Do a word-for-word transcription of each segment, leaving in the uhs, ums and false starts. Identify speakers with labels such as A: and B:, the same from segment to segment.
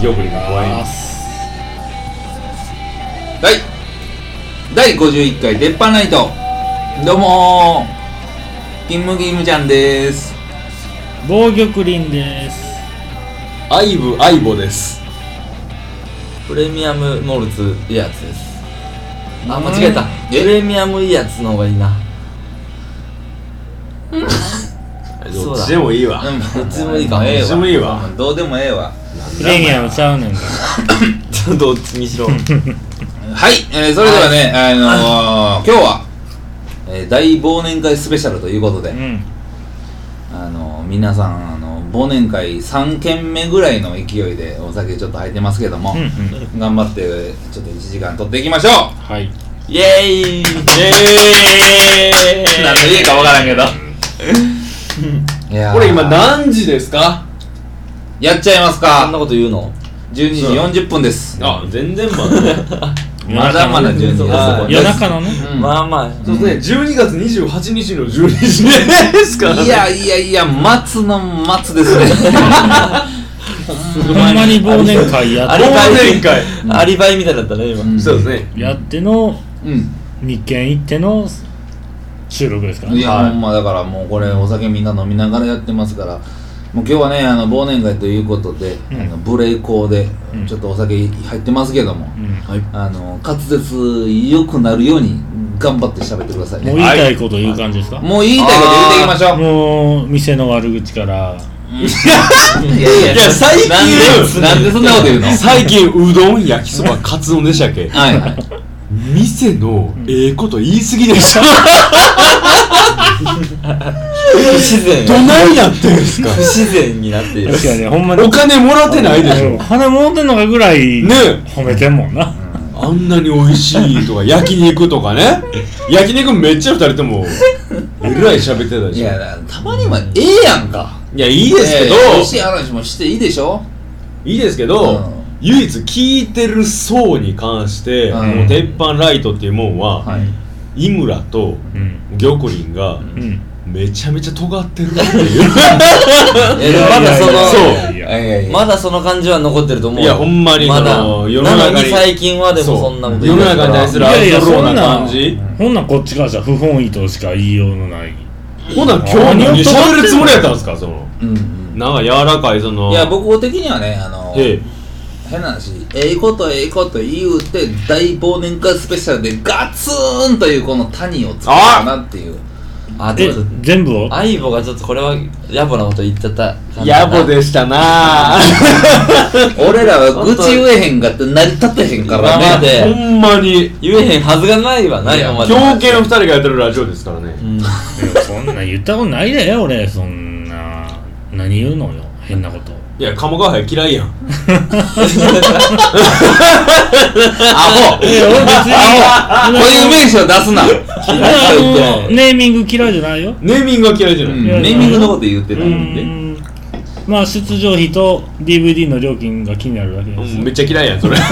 A: 玉林が怖い。
B: はいだいごじゅういっかい鉄板ナイト、どうもーキムキムちゃんです。
C: 防玉林です。
A: アイブアイボです。
D: プレミアムモルツいいやつです。あ、間違えた。プ
B: え
D: レミアムいいやつの方がいいな。
A: どっちでもいいわ。
D: どっちでもいいか。
B: ええ
A: どっちでもいいわ。
B: どうでもええわ。
C: プレミアムちゃうねんか
D: どっちにしろ。
B: はい、えー、それではね、はい、あのー、今日は、えー、大忘年会スペシャルということで、
C: うん、
B: あのー、皆さんあの忘年会さんけんめぐらいの勢いでお酒ちょっと入ってますけども、
C: うんうん、
B: 頑張ってちょっといちじかん取っていきましょう。
C: はい
D: イエーイ。イエーイ。
B: 何の家かわからんけどいやー
A: これ今何時ですか？
B: やっちゃいます
D: そんな
B: か。
D: こと言うの？
B: じゅうにじよんじゅっぷんです。
A: あ、全然まだね。
B: まだまだじゅうにじ
D: あ
C: 夜中のね、
B: うん
D: まあまあ。
A: そうですね、じゅうにがつにじゅうはちにちのじゅうにじですからね。
B: いやいやいや、松の松ですね
C: ほんまに忘年会やっ
D: アリバイ
A: 忘年会。
D: アリバイみたいだったね今。
B: うん
A: そうですね。
C: てやっての
B: うん
C: 日券行っての収録ですからね。
B: いや、
A: はい
B: ほんまだからもうこれお酒みんな飲みながらやってますから、もう今日はねあの忘年会ということで、
C: うん
B: あのブレイコーで
C: うん
B: ちょっとお酒入ってますけども、
C: うん
D: はい。
B: あの滑舌良くなるように頑張って喋ってくださいね。
C: もう言いたいこと言う感じですか？
B: もう言いたいこと言っていきましょう。
C: もう店の悪口から
B: いやいや
A: いや最近
B: なんでなんでそんなこと言うの？
A: 最近うどん、焼きそば、カツ丼でしたっけ？
B: はいはい。
A: 店のええこと言い過ぎでしょ。
D: 不自然。
A: どないなってるんですか？
D: 不自然になっている。
C: 確かにね、ほんまに
A: お金もらってないでしょ。
C: 金もらってんのかぐらい
A: ね
C: 褒めてんもんな。
A: あんなに美味しいとか焼肉とかね。焼肉めっちゃ二人ともえらい喋ってたでしょ。
B: いやたまにはええやんか。
A: いや、いいですけど、
B: ええ美味しい話もしていいでしょ。
A: いいですけど、
B: うん
A: 唯一聞いてる層に関して、
B: うん
A: もう鉄板ライトっていうもんは、
B: はい
A: 井村と
C: うん
A: 玉林が
C: うん
A: めちゃめちゃ尖ってるっていう
D: えでもまだその
A: そう
C: いやいやいや
B: いやいや
D: まだその感じは残ってると思うよ。
A: いやほんまに
D: まだ
A: その世の
D: な
A: 中に
D: のに最近はでもそんなこと
A: 世の
D: 言うから
A: 中に対するア
C: いやいや
A: ウトローな
C: そんな
A: 感じ。
C: ほんなんこっちからしたら不本意としか言いようのない。
A: ほな今日何喋るつもりやったんですか？その
B: うんうん
A: なんか柔らかいその
B: いや僕的にはねあの
A: へえ
B: 変な話ええことええこと言うて大忘年会スペシャルでガツーンというこの谷を作ったかなっていう。
D: あ、で
C: え
D: も
C: 全部を
D: アイボがちょっとこれは野暮なこと言っちゃった感じ
A: 野
D: だな。
A: 暮でしたな
B: 俺らは愚痴言えへんかって成り立てへんからね。
D: 今まで
A: ほんまに
D: 言えへんはずがないわな、
B: いや
D: 今まで。
A: 狂犬の二人がやってるラジオですからね。
D: うん
C: いやそんなん言ったことないで俺そんな何言うのよ変なこと
A: いや鴨川杯嫌いやん。
B: アホ
C: いや俺別に
B: 固有名詞を出すな。
C: あのネーミング嫌いじゃないよ。
A: ネーミングは嫌いじゃない。
B: うんネーミングのこと言って
C: う
B: るんで。
C: んまあ出場費と ディーブイディー の料金が気になるだけです
A: うんめっちゃ嫌いやんそれ。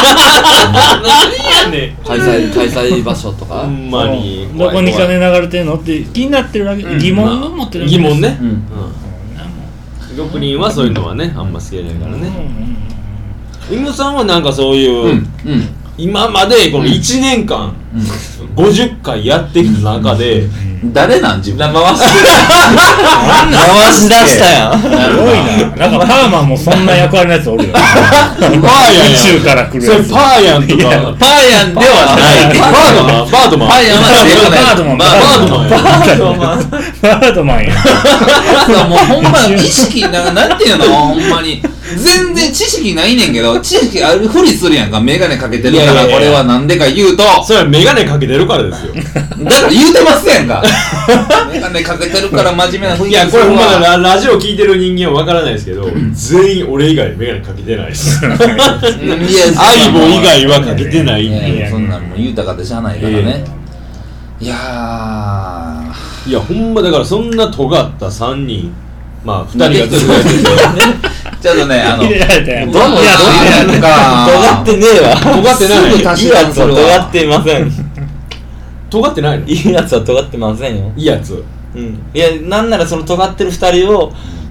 D: 開催開催場所とか。
A: ほんまに
C: うんどこに金流れてんのって気になってるだけ、
B: うん
C: 疑問を持ってるだけ
A: 疑問ね。
B: うん
A: うん玉林はそういうのはねあんま好きじゃないからね。イムさんはなんかそういう、
B: うんうん
A: 今までこのいちねんかん、ごじゅっかいやってきた中で、
B: 誰なん自分。
D: 回し回し出したやん。
C: すごいな。なんかパーマンもそんな役割のやつおるよ。
A: パーヤンやん。
C: 宇宙から来るやつ。
A: それパーヤンとか。
D: パーヤンではない。
A: バードマンバードマン
B: パン屋は正解ない。
C: バードマン
B: バードマン。
C: バードマン。バードマンや。
B: もうほんま意識ななんていうのほんまに全然知識ないねんけど知識あるふりするやんか。メガネかけてるから
A: いやいやいや
B: これはなんでか言うと
A: それはメガネかけてるからですよ。
B: だから言うてますやんか。メガネかけてるから真面目な雰囲気
A: いやこれほんま
B: だ
A: だララジオ聞いてる人間はわからないですけど全員俺以外メガネかけてないです。
B: いや
A: 相棒以外はかけてないん
B: い
A: で。
B: やそんなんもう豊かでしゃあないからね。いや
A: いやほんまだからそんな尖ったさんにんまあふたりが
B: ちょっとちょっとねあの
C: 入れられたやん。
B: どんどんやるか
D: 尖ってねえわ。
A: 尖ってない
B: すぐ足し
D: いいやつは
B: 算するわ。
D: 尖っていません。
A: 尖ってないの？
D: いいやつは尖ってませんよ。
A: いいやつ。
D: うん。いや、なんならその尖ってる二人を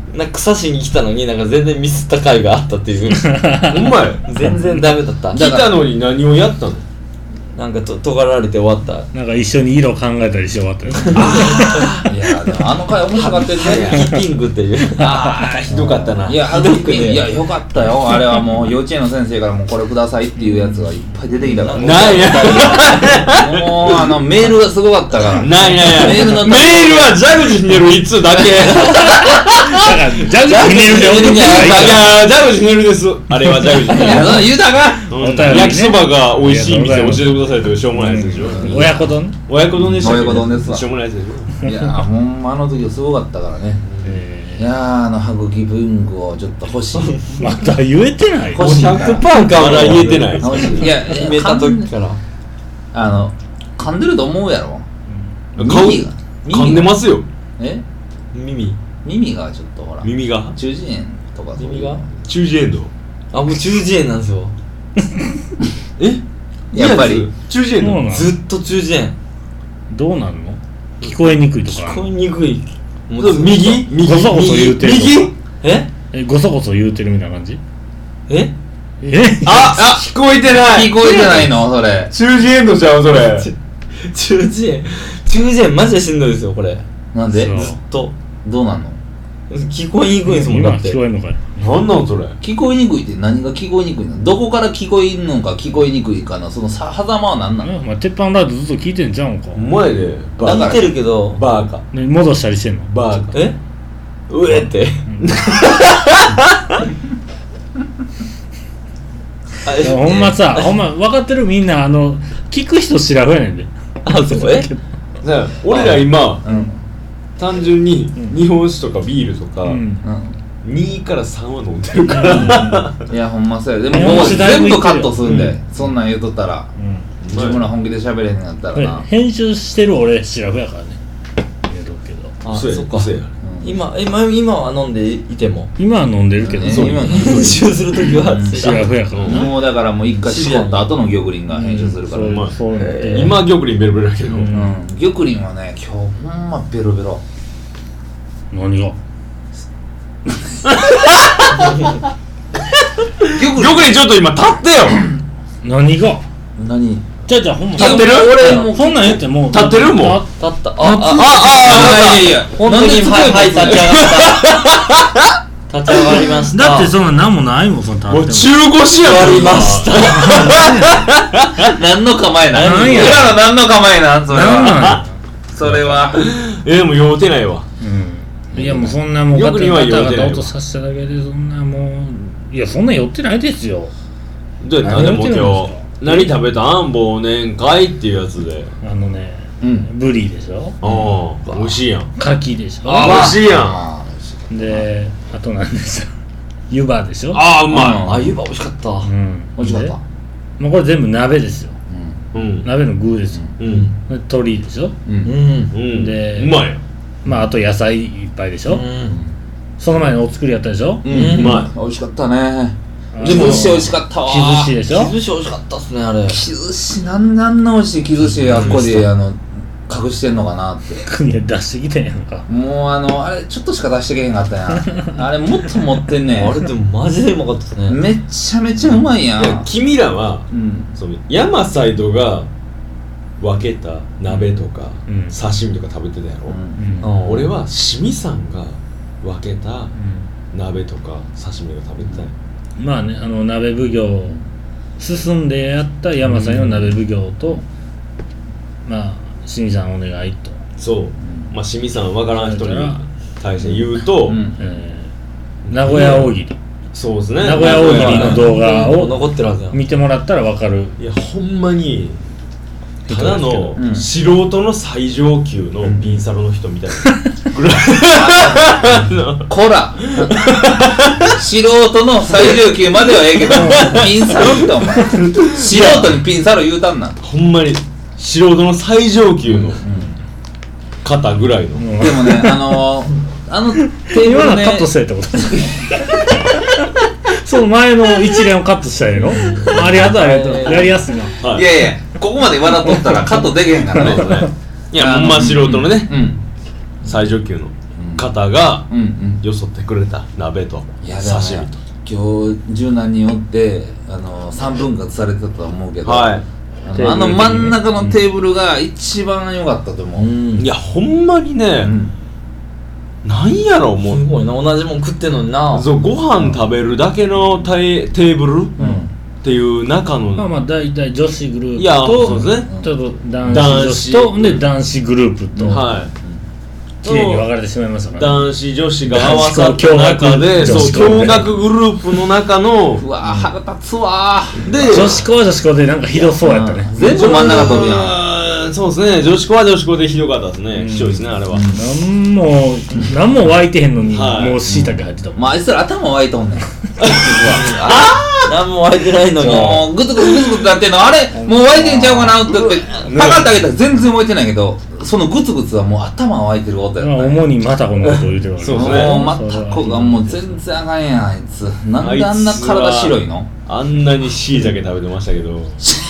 D: なんか草しに来たのになんか全然ミスった回があったっていう
A: ほんまや
D: 全然ダメだった
A: 来たのに何をやったの？
D: なんかと尖られて終わった
C: なんか一緒に色考えたりして終わったよ
B: いやでもあの回面白かったよね
D: ピンクっていう
A: ああひどかったない
B: やハグキピングいやよかったよあれはもう幼稚園の先生からもうこれくださいっていうやつがいっぱい出てきたから
A: ないや
B: もうあのメールがすごかったから
A: ないない
B: メールの
A: メールはジャグジーひねるいつだけ
C: だからジャグジーひねるで送って
A: い
C: ないから
A: やジャグジーひねるですあれはジャグジーひね
B: いやその言うたか
A: る、うん
C: お便りね
A: 焼きそばが美味しい店教えてくださいとかしょうもないやつでしょ、
C: 親子丼
A: 親子丼でしたっけ
B: 親子丼ですわ
A: しょうもないやつでしょ
B: いやほんまあの時はすごかったからねいやーあのハグキ文具をちょっと欲しい
C: まだ言えてない
B: 欲しい
A: ひゃくパーセントまだ言えてない
B: 欲しいいや
D: 決めた時から
B: あの噛んでると思うやろ
A: 顔
B: 耳が
A: 噛んでますよ
B: え
A: 耳
B: 耳がちょっとほら
A: 耳が
B: 中耳炎とかそういう
D: 耳が
A: 中耳炎度
D: あもう中耳炎なんですよ
A: え
B: やっぱり
A: いいやつ中耳
C: そうなの
A: 炎度
D: ずっと中耳炎
C: どうなんの聞こえにくいとかある
D: 聞こえにくいも
A: そう右右
C: ゴソゴソ言うてる
A: 右右
D: え
C: えゴソゴソ言うてるみたいな感じ
D: え
C: え
A: ああ聞こえてない
B: 聞こえてないのそれ
A: 中耳炎度ちゃうそれ
D: 中耳炎中耳炎マジでしんどいですよこれ
B: なんで
C: そう
D: ずっと
B: どうなんの
D: 聞こえにくいんですもん
C: 今
D: だって
C: 聞こえんのかい
A: なんなんそれ
B: 聞こえにくいって何が聞こえにくいのどこから聞こえんのか聞こえにくいかのそのさ狭間は何なの
C: お前鉄板ライトずっと聞いてんじゃうんか
A: お前でバー
D: 聞いてるけど
A: バーカ
C: ね戻したりしてんの
A: バーカ
D: えうえってあ
C: いやほんまさほんま分かってるみんなあの聞く人知らんやねんで
D: あそうえ
A: ね俺ら今
B: うん
A: 単純に
C: ん
A: 日本酒とかビールとか
C: うん
A: にからさんは飲んでるから
B: いやほんまそうやでも
C: 日本
B: もう
C: 酒だいぶ
B: 全部カットすんで、
C: うん
B: そんなん言うとったら
C: うん
B: 自分ら本気で喋れへんやったら
C: これ
B: な、
C: 編集してる俺シラフやからね言うとくけど
D: あ
A: 嘘や
D: そっか
A: 嘘や
B: うん
D: 今今今は飲んでいても
C: 今は飲んでるけど
B: ね
C: そう
B: 今
D: 編集するときは
C: うんシラフやからな
B: もうだからもう一回絞った後の玉林が編集するから、
C: そう
B: うん
A: まあ
C: そうなって
A: 今玉林ベロベロやけど
C: うん
B: 玉林はね今日ほんまベロベロ
C: 何が
B: 玉
A: 玉林ちょっと今立ってよ
C: 何が
B: 何
C: じゃあじゃあほんま
A: 立ってる
C: 俺もうそんなん言ってもう
A: 立ってるもん
D: 立ったあ
A: あ
D: あ
A: あ
B: いやいやいや
D: 本当にはいはい立ち上がった立ち上がりました
C: だってそんなん何もないもんその立っても
A: もう中腰や
D: 終わりま
A: た
D: した
B: 何の構えなん
C: 何や
B: 今の何の構えなんそれ
C: 何なん
B: はそれは
A: えでも酔うてないわ
C: うんいやもうそんなもう
A: よくには
C: ガタガタ
A: 酔うてないわ
C: 音させただけでそんなもういやそんな酔ってないですよ
A: じゃあ何でも
C: 何
A: 今日
C: 言ってるんですか
A: 何食べたん忘年会っていうやつで
C: あのね
B: うん
C: ブリでしょ
A: ああ美味しいやん
C: 牡蠣でしょ
A: あ美味しいやん
B: あ
C: であと何でしょ湯葉でしょ
A: ああうま
D: あ湯葉美味しかった
C: うん
B: 美味しかった
C: でもうこれ全部鍋ですよ
B: うん
A: いうん
C: 鍋の具ですよ
A: うん
C: で鶏でしょ
B: う
D: うんん
A: うん
C: で
A: うまい
C: まああと野菜いっぱいでしょ、
D: うん
C: その前にお作りやったでしょ、
B: うん
A: うま
B: 美味しかったね
C: あの
B: 木寿司美味しかったわ
C: 木寿司でしょ
D: 木寿司美味しかったっすねあれ
B: 木寿司なんであんな美味しい木寿司あっこであの隠してんのかなって
C: いや出してきてんやんか
B: もうあのあれちょっとしか出してけへんかったやんあれもっと持ってんねん
D: あれでもマジでうまかったっすね
B: めちゃめちゃうまいやん
A: いや君らは
B: うん
A: その山サイドが分けた鍋とか
C: うん
A: 刺身とか食べてたやろ、
C: うん
D: うん
A: 俺は清水さんが分けた鍋とか刺身が食べてたよ、
C: まあねあの鍋奉行進んでやった山さんの鍋奉行と、まあ清水さんお願いと、
A: そうまあ清水さん分からん人に対して言うと、
B: うん
C: えー名古屋大喜利
A: そうですね
C: 名古屋大喜利の動画を
D: 残ってるはずやん
C: 見てもらったら分かる
A: いやほんまにただの
B: うん
A: 素人の最上級のピンサロの人みたいなぐらい
B: こら素人の最上級まではええけどピンサロってお前素人にピンサロ言うたんな
A: ほんまに素人の最上級の方ぐらいの、
C: うん
B: でもねあのー、あのテーブルね
C: 今のカットしたいってことその前の一連をカットしたいのありがとうありがとうやりやすいな
A: はい
B: いやいやここまで笑っとったらカットできへんからね
A: そうですねいやほんま素人のね
B: うん
A: 最上級の方が
B: うんうん
A: よそってくれた鍋と
B: いやだから
A: 刺身と。
B: 今日十何人おってあのさんぶん割されてたと思うけど、
A: はい
B: あのあの真ん中のテーブルが一番良かったと思う、
D: うん
A: いやほんまにね、
B: うん
A: なんやろもう
D: すごいな、同じもん食ってんのにな。
A: そうご飯食べるだけのテテーブル
B: うん
A: っていう中の、
C: まあまあ大体女子グループ
A: いや
C: と
A: そうですね、
C: ちょっと男子女子と
A: 男子
C: で男子グループと
A: はい
C: 綺麗に分かれてしまいましたから、
A: 男子女子が合わさった中で
C: 男子
A: そう
C: 校
A: 共学グループの中の
B: うわ腹立つわ
A: で
C: 女子校は女子校でなんかひどそうやったね。
B: 全部真ん中取るやん
A: んそうですね女子校は女子校でひどかったですね
C: うん
A: 貴重ですねあれは
C: なんもなんも湧いてへんのに、
A: はい
C: もうしいたけ入ってたもん。
B: まああいつら頭湧いとんねん
D: 何も湧いてないのに。
B: もうグツグツグツグツなってんのあれもう湧いてんちゃうかなって言ってパカッてあげたら全然湧いてないけどそのグツグツはもう頭湧いてることやった
C: まあ主にまたこのことを言うてるわけ
A: そうですね
B: もうまたこがもう全然あかんやんあいつなんであんな体白いの
A: あんなにしいたけ食べてましたけど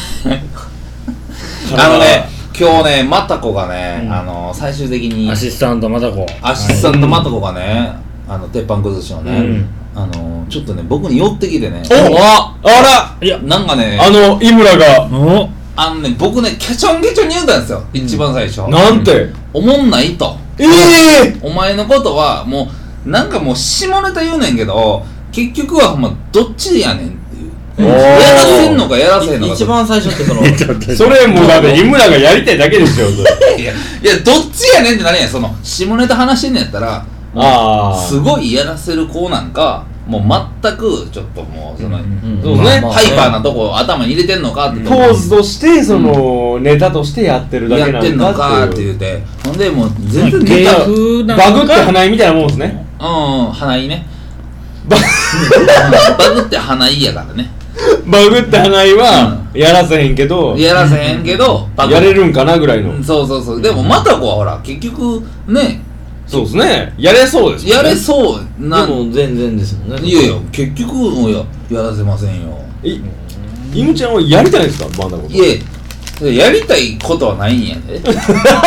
B: あのね今日ねまたこがね、
C: うん
B: あの最終的に
C: アシスタントまたこ
B: アシスタントまたこがねあの鉄板崩しのね、
C: うん
B: あのちょっとね僕に寄ってきてね
A: おあら
C: いや
B: なんかね
A: あの井村が
C: お
B: あのね僕ねケチョンケチョンに言うたんですよ、一番最初
A: なんて
B: おもんないと
A: ええ
B: お前のことはもうなんかもう下ネタ言うねんけど結局はほんまどっちやねんっていう
A: おー
B: やらせんのかやらせんのか
D: 一番最初ってその
A: それもうだって井村がやりたいだけですよそれ
B: いやいやどっちやねんってなるやんその下ネタ話してんのやったら
A: ああ
B: すごいやらせる子なんかもう全くちょっともうその、
D: うん
A: そうね
B: ハイパーなとこ頭に入れてんのかって
A: ポーズとしてそのネタとしてやってるだけな
B: やってんのかって
A: んだっていう
B: 言うてほんでもう全然ネ
C: 芸
B: タ
C: 風なのか
A: バグって花井みたいなもんですね
B: うんうん花井ね
A: バ
B: バグって花井やからね
A: バグって花井はやらせへんけど
B: やらせへんけどバグ
A: やれるんかなぐらいの
B: そうそうそうでもまたこはほら結局ね
A: そうですねやれそうです
B: やれそう
D: で
B: な
D: も全然ですもんね。
B: いやいや結局もうややらせませんよ
A: いイムちゃんはやりたいんですかバンダこと
B: いえやりたいことはないんやでだ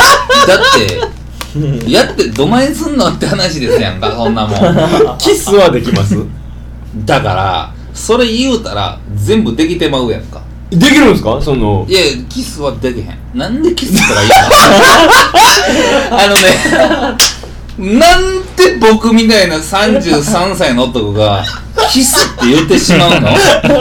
B: ってやってどないすんのって話ですやんかそんなもん
A: キスはできます
B: だからそれ言うたら全部できてまうやんか
A: できるんですかその
B: いやキスはできへんなんでキスしたらいいのあのねなんで僕みたいなさんじゅうさんさいの男がキスって言ってしまうの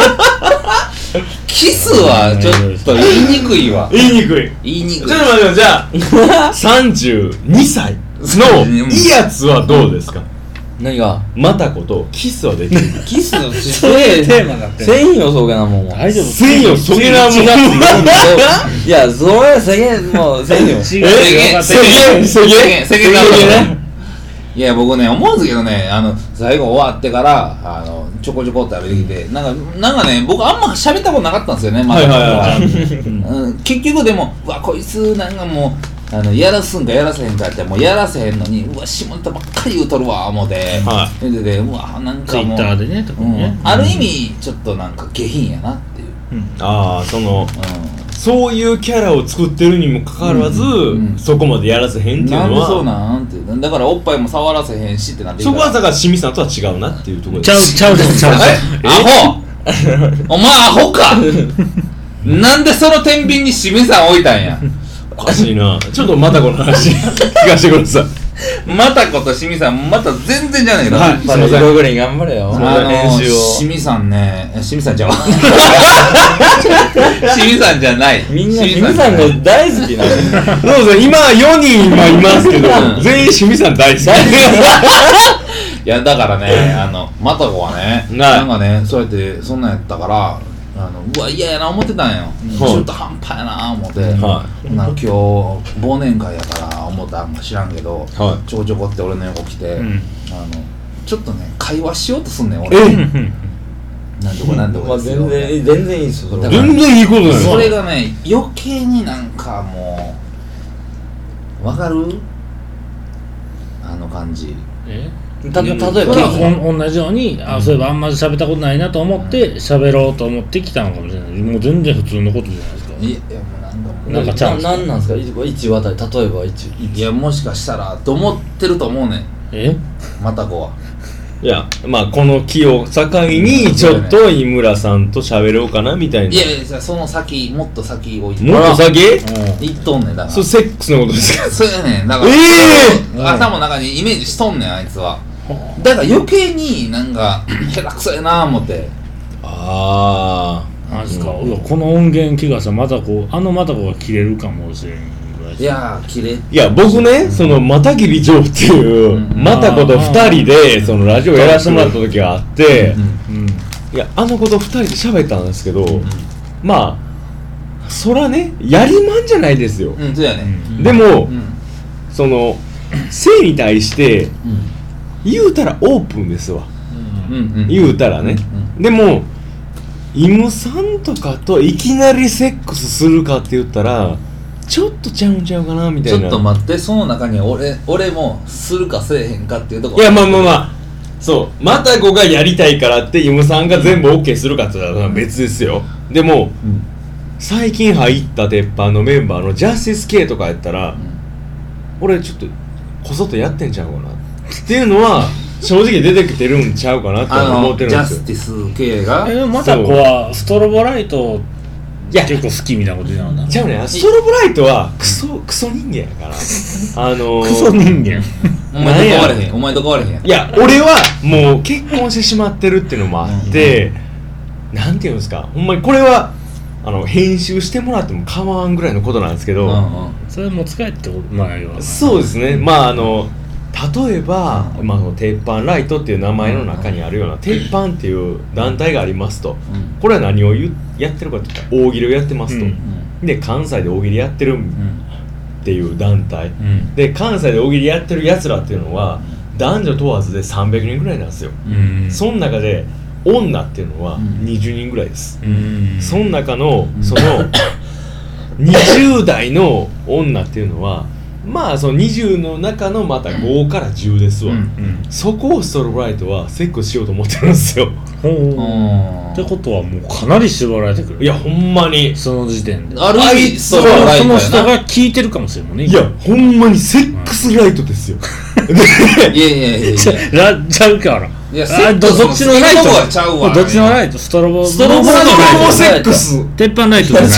B: キスはちょっと言いにくいわ
A: 言いにくい
B: 言いにくい
A: ちょっと待ってよじゃあさんじゅうにさいのいいやつはどうですか
D: 何が
A: またことキスはできる
D: キスの
C: それテーマになってる
D: 繊維をそげなもんは。
C: 大丈夫
A: 繊維をそげなもん
D: いや、それ世間もう繊維を。
C: 違
A: え
C: う
A: 世間世間
B: 世間
A: 世間ね
B: いや僕ね思うんですけどねあの最後終わってからあのちょこちょこって歩いてきてなんかなんかね僕あんま喋ったことなかったんですよねまだ、
A: はいはいはい
B: うん、結局でもうわこいつなんかもうあのやらすんかやらせへんかってもうやらせへんのにうわ下ネタばっかり言うとるわ思って、
A: は
B: でででうわなんかもう
C: ツイッターでね特
B: うん
C: にね、
B: ある意味ちょっとなんか下品やなっていう、
A: ああその
B: う
A: そういうキャラを作ってるにもかかわらず、
B: うん
A: そこまでやらせへんっ
B: ん、
A: ていうの
B: なんでそう
A: は
B: なんっていうだからおっぱいも触らせへんしってなって
A: そこはだから清水さんとは違うなっていうところ
C: ちゃうちゃうですちゃう
B: えアホお前アホかなんでその天秤に清水さん置いたんや
A: おかしいなちょっとまたこの話聞かせてください
B: またこと清水さんまた全然じゃないけど、
A: はい
D: すいません。ログリン頑張れよ。
B: あの
D: 編集を。
B: 清水さんね清水さんじゃわ清水さんじゃない
D: みんな、
B: 清
D: 清水さん
B: じゃない
D: が大好きなの。
A: そうですね今よにん今いますけど
B: うん
A: 全員清水さん大好き
B: いやだからねあのまた子はね
A: はい
B: なんかねそうやってそんなんやったからあのうわ嫌やな思ってたんよ、
A: はい
B: 中途半端やな思って、
A: は
B: なんか今日忘年会やから思ったんか知らんけど、
A: は
B: ちょこちょこって俺の横来て、
C: うん
B: あのちょっとね会話しようとすんねん俺
A: え
B: なんとかなんと
D: まあ
B: かですよ、
D: 全然、全然いいですよ、それは。
A: 全然いいことない
B: それがね余計になんかもうわかるあの感じ
C: え
D: た例えば、
C: それはおん同じようにあそういえばあんまり喋ったことないなと思って喋ろうと思ってきたのかもしれないもう全然普通のことじゃないですか
B: いやいやもうなんかもう
C: なんかちゃうんすか
D: ななんなんですかいちわたり例えばいち
B: いやもしかしたらと思ってると思うねん
C: え
B: またこはい
A: やまあこの木を境にちょっと井村さんと喋ろうかなみたいない
B: やいやじゃあその先もっと先置いて
A: もっと先
C: うん
B: いっとんねんだから
A: そうセックスのことですか
B: そうやねんだから、
A: え
C: え
B: 頭の中にイメージしとんねんあいつはだから余計になんか下手くそやな思って
A: あ
C: なんですか、うわこの音源聞かしたらまたこうあのまたこが切れるかもしれんぐらい
B: いやー綺麗
A: いや僕ねその又木理長っていう
B: うん
A: またことふたりでそのラジオやらせてもらった時があって
B: うん
C: うん
A: いやあの子とふたりで喋ったんですけど
B: うん
A: まあそらねやりまんじゃないですよ
B: うんそうやね
C: うん
A: でも
B: うん
A: その性に対して
B: うん
A: 言うたらオープンですわ
B: うんうん
A: 言うたらね
B: うん
A: でもイムさんとかといきなりセックスするかって言ったらちょっとちゃうんちゃうかなみたいな
B: ちょっと待ってその中に俺俺もするかせえへんかっていうとこ
A: いやまあまあまあそうまた子がやりたいからってイムさんが全部 OK するかって言ったら別ですよでも
B: うん
A: 最近入った鉄板のメンバーのジャスティス K とかやったら俺ちょっとこそっとやってんちゃうかなっていうのは正直出てきてるんちゃうかなって
B: あ
A: 思
B: のジャ
A: ってるんですよ
B: スティス系が
C: えまたこはストロボライト
A: いや
C: 結構好きみたいなこと言うの
A: ちゃうねストロボライトはクソクソ人間やからあのー、
C: クソ人間
B: お前と変われへんお前と変われへんやん
A: いや俺はもう結婚してしまってるっていうのもあってなんていうんですかほんまにこれはあの編集してもらっても構わんぐらいのことなんですけど、
B: うんうん
C: それ持ち帰ってことまあよ
A: そうですねまああの例えば、まあ、その鉄板ライトっていう名前の中にあるような鉄板っていう団体がありますと
B: うん
A: これは何を言うやってるかって言ったら大喜利をやってますと、
C: うん
A: で関西で大喜利やってる
B: うん
A: っていう団体
C: うん
A: で関西で大喜利やってるやつらっていうのは男女問わずでさんびゃくにんぐらいなんですよ、
C: うん
A: その中で女っていうのは
B: うん
A: にじゅうにんぐらいです、
C: うん
A: その中の
B: うん
A: そのにじゅう代の女っていうのはまあそのにじゅうの中のまたごからじゅうですわ、
B: うん
C: うん
A: そこをストロボライトはセックスしようと思ってるんですよ
C: ほう
B: うん
C: ってことはもうかなり絞られてくる
A: いやほんまに
C: その時点で
B: ある意
A: あい
B: 味
A: つ
C: その
B: ストロボライト
C: その人
B: やな
C: が聞いてるかもしれんもんね
A: いやほんまにセックスライトですよで
B: いやいやいやい
C: ちゃ
B: や
C: らちゃうから
B: いや
C: あ
B: セックスの
C: どどっちのライト
B: 好きなとこはちゃうわ
C: どっちのライトストロボ
A: ストロボ
C: ストロボ
A: セックス
C: 鉄板ライトじゃない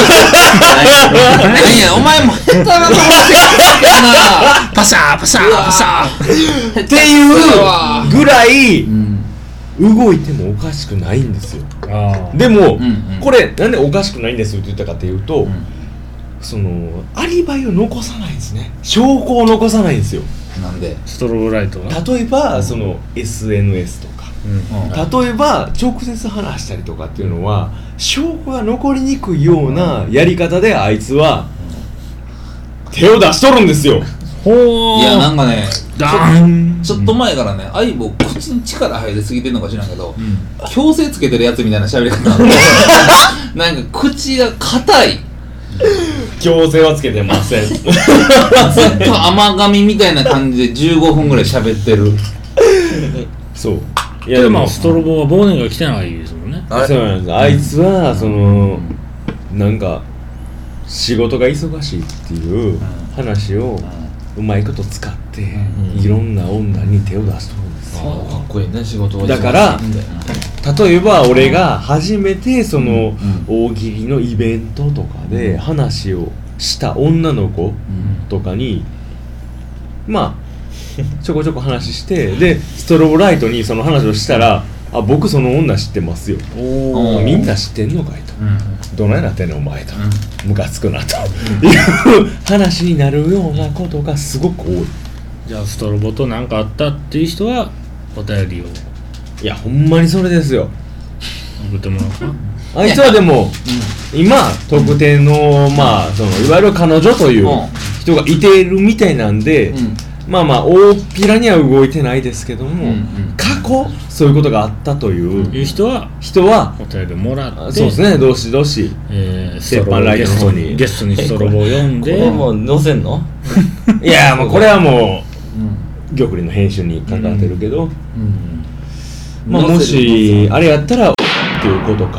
B: 何やお前も下手なとこセックスやな
C: パシャーパシャーパシャー
A: っていうぐらい
B: うん
A: 動いてもおかしくないんですよ
C: あ
A: でも、
B: うんうん
A: これなんでおかしくないんですよって言ったかっていうと、
B: うん
A: そのアリバイを残さないんですね証拠を残さないんですよ
B: なんで
C: ストロボライトが
A: 例えばその エスエヌエス とか
C: うん
B: うん
A: 例えば直接話したりとかっていうのは証拠が残りにくいようなやり方であいつは手を出しとるんですよ
C: ほー
B: いやなんかね
C: ダーン
B: ちょっと前からね相棒口に力入りすぎてんのか知らんけど
C: うん
B: 矯正つけてるやつみたいな喋り方なんか口が硬い
A: 強制はつけてません
B: ずっと甘噛みみたいな感じでじゅうごふんぐらい喋ってる
A: そうい
C: でもまあストロボは忘年会来てないですもんね
D: あれ
A: そうなんですあいつはそのなんか仕事が忙しいっていう話をうまいこと使って
D: うん
A: いろんな女に手を出しとるんですよ
D: かっこいいね仕事は
A: だから
D: 忙しいんで
A: 例えば俺が初めてその
B: うん
A: 大喜利のイベントとかで話をした女の子とかにまあちょこちょこ話してでストロボライトにその話をしたら「あ僕その女知ってますよ」
B: おー
A: みんな知ってんのかいと
B: うん
A: 「どないなってんのお前」と「ムカつくな」という話になるようなことがすごく多い
C: じゃあストロボと何かあったっていう人はお便りを
A: いやほんまにそれですよ
C: 送ってもらおうか
A: あいつはでも今特定のまあそのいわゆる彼女という人がいているみたいなんで、
B: うん
A: まあまあ大っぴらには動いてないですけども、
B: うんうん
A: 過去そういうことがあったという
C: いう人は
A: 人は、
C: お便りもらって
A: あそうですねどしどし
C: えーストロボ
A: 鉄板ライト
C: ゲスト
A: の方に
C: にゲストにストロボを呼ん
D: こ
C: で
D: れもう載せんの
A: いやもうこれはも
B: うん
A: う玉林の編集に関わってるけど、
B: うん
A: まあ、もしあれやったらっていうことか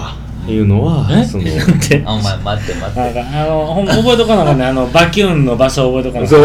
A: いうのは
C: え
A: その
C: なんて
D: あお前待って待って
C: なんかあのほん覚えとかなあかんねあのバキューンの場所を覚えとかなあかん
A: そう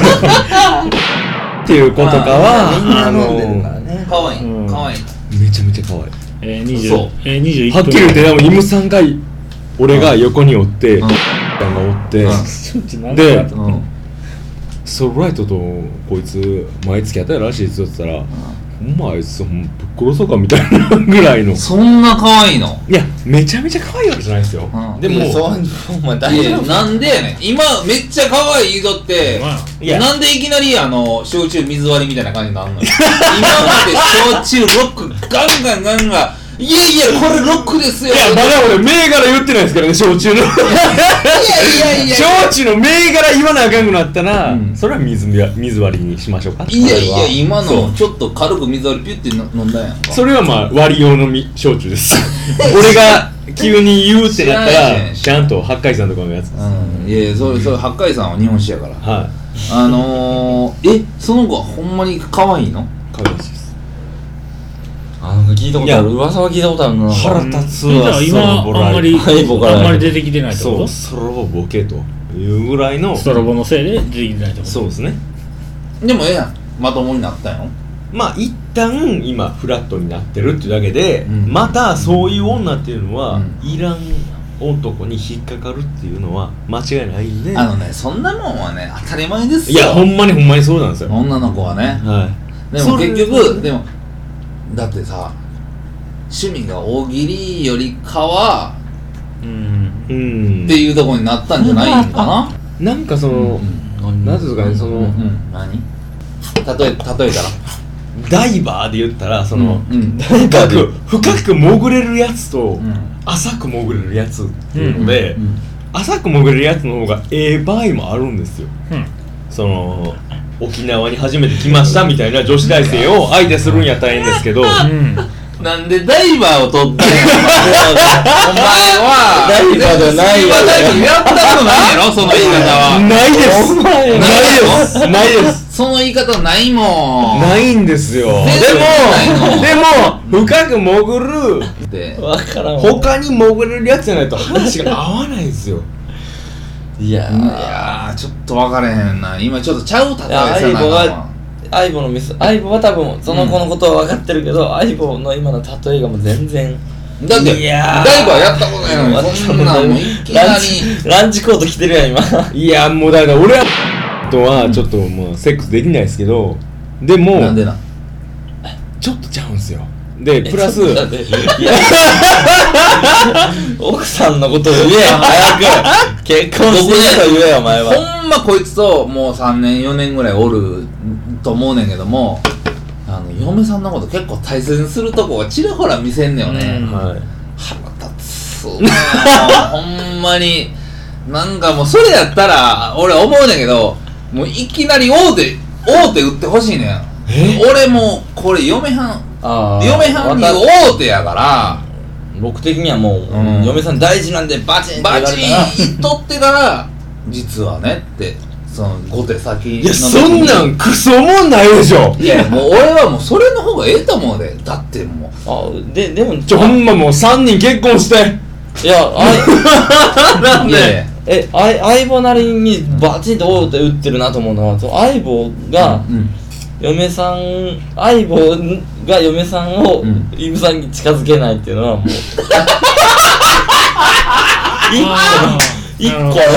A: っていうことかは
D: みんな
A: あ
D: 飲んでるから
A: の
D: ね
B: かわいい
C: うん
B: かわいい
A: めちゃめちゃ可愛い
C: えー、にじゅう
B: そう
C: えー、にじゅういっぷん
A: はっきり言ってでもイムさんが俺が横におって
B: うん
A: がおって
B: うん
C: ちょっとなん
A: で
C: か
B: うん
A: ストローライトとこいつ前付き合ったらしいっすよって言ったらほんまあいつほんまぶっ殺そうかみたいなぐらいの
B: そんな可愛いの
A: いやめちゃめちゃ可愛いわけじゃないですよ
B: うん
A: でも
D: いやそうお前大
B: いや
D: 丈夫
B: なんでやねん今めっちゃ可愛い言うとって
C: まあ
A: いや
B: なんでいきなりあの焼酎水割りみたいな感じになるのよ今まで焼酎ロックガンガンガンガンいやいやこれロックですよ
A: いやまだ俺銘柄言ってないですからね焼酎の
B: いやいやいや
A: 焼酎の銘柄言わなあかんくなったら、
B: うん
A: それは水や水割りにしましょうか
B: いやいや今
A: そう
B: のちょっと軽く水割りピュッて飲んだやんか
A: それはまあ割り用のみ焼酎です俺が急に言うってなった
B: 知らないね
A: らちゃんと八海山とかのやつです、
B: うんいやいやそれそれ八海山は日本酒やから
A: はい
B: あのー、えその子はほんまに可愛いの
A: 可愛いです
D: あなんか聞いたことある噂は聞いたことあるな
A: 腹立つ
C: じゃ
A: わ
C: あ今あ
A: ストロボライ
C: んまり
D: はい僕から
C: あんまり出てきてないってこと
A: そうストロボボケというぐらいの
C: ストロボのせいで出てきてないってこと
A: そうですね
B: でもええやんまともになったんやろ
A: まあ一旦今フラットになってるっていうだけで、
B: うん
A: またそういう女っていうのは、
B: うん
A: いらん男に引っかかるっていうのは間違いないんで
B: あのねそんなもんはね当たり前です
A: い
B: よ
A: やほんまにほんまにそうなんですよ
B: 女の子はね
A: はい
B: でも
A: それ
B: 結局でもだってさ趣味が大喜利よりかは
C: うん
A: うん
B: っていうところになったんじゃないんかな
A: なんかその、なんていうんですかねその、
B: うんうん何例え例えたら
A: ダイバーで言ったらその、
B: うん
A: 深く深く潜れるやつと、
B: うん
A: 浅く潜れるやつっていうので、
B: うん
A: 浅く潜れるやつの方がええ場合もあるんですよ
C: うん
A: その沖縄に初めて来ましたみたいな女子大生を相手するんやったらいいんですけど
C: うん
B: なんでダイバーを取ってんのお前は
D: ダイバーじゃないよ
B: スキューバダイビングやったことないやろその言い方は
A: ないです
D: お前
A: ないですないです
B: その言い方ないもん
A: ないんですよ
B: 全然ないの
A: でもでも深く潜る
B: って
D: わからんわ
A: 他に潜れるやつじゃないと話が合わないんですよ
D: いや
B: いやーちょっと分かれへんな今ちょっとちゃう例えさ
D: いや
B: な
D: 相棒
B: あかんわ
D: は相棒のミス相棒は多分その子のことは分かってるけど、相棒の今の例えがもう全然
B: だって
D: いやー
B: ダイバーやったことないのにそんなんもういきな
D: ラン
B: り
D: チランチコート着てるやん今
A: いやもうだから俺はとはちょっともうセックスできないですけどでも
B: なんでな
A: ちょっとちゃうんですよでプラス
D: えちょっと待っていや奥さんのことを言えよ早く結婚してると言えよお前は
B: ほんまこいつともうさんねんよねんぐらいおると思うねんけどもあの嫁さんのこと結構大切にするとこはちらほら見せんねよね、
C: うん
A: はい
B: 腹立つもうほんまになんかもうそれやったら俺思うねんけどもういきなり大手大手打ってほしいねん俺もうこれ嫁はん
D: あー
B: 嫁はんに
D: わか
B: 大手やから
D: 僕的にはもう、
B: うん
D: 嫁さん大事なんでバチンって言われた
B: バチン
D: ら
B: 言っとってから実はねってそのご手先の
A: いや
B: 時に
A: そんなんクソもんないでしょ
B: いやもう俺はもうそれの方がええと思うでだってもう
D: あででも
A: ちょほんまもうさんにん結婚して
D: いやあ
B: なんで
D: えあい相棒なりにバチンと大手打ってるなと思うのはその相棒が
B: うん
D: 嫁さん相棒が嫁さんを
B: うん
D: イブさんに近づけないっていうのはもう一個
C: あー
D: 一個
C: なるほど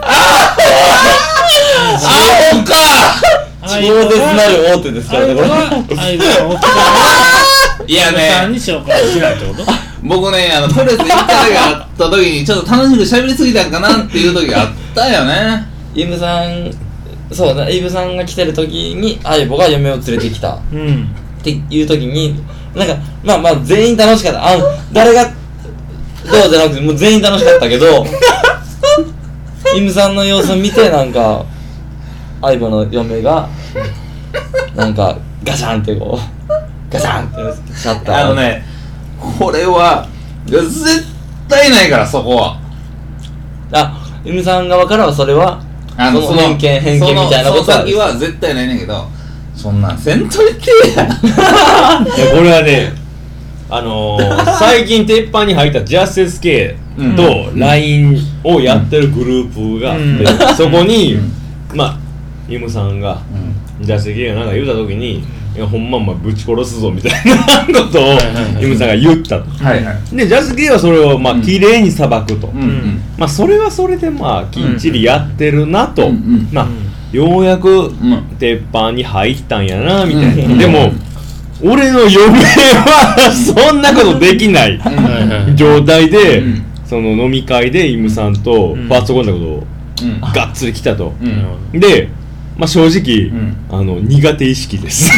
B: あおか
D: 超絶なる大手ですからねこれ
C: 相棒が相棒が起きたら
B: いや
C: 嫁さん
B: ね
C: に紹介しないってこと
B: 僕ねあのプレス行った時があった時にちょっと楽しく喋りすぎたんかなっていう時があったよね
D: イブさんそうだイブさんが来てる時に相棒が嫁を連れてきたっ
C: うん
D: ていう時になんかまあまあ全員楽しかったあの誰がどうじゃなくてもう全員楽しかったけどイムさんの様子を見てなんか相棒の嫁がなんかガシャンってこうガシャンってシャッター
B: あのねこれはいや絶対ないからそこは
D: あイムさん側からはそれは
B: あの
D: その偏見偏見みたいなことは
B: その先は絶対ないねんけどそんなんせんといてや
A: いやこれはねあのー、最近鉄板に入ったジャスティス系と ライン をやってるグループがあって、うん、そこに、うん、まあイムさんが、うん、ジャスティス系がなんか言うた時に、いやほんまお前ぶち殺すぞみたいなことをイムさんが言ったと、はいはい、でジャスティス系はそれをまあ綺麗に裁くと、うんうん、まあそれはそれでまあきっちりやってるなと、うんうん、まあようやく鉄板に入ったんやなみたいな、うん、でも俺の嫁はそんなことできない状態で、うん、その飲み会でイムさんとファーストコンタクトをがっつり来たと、うん、で、まあ、正直、うん、あの苦手意識です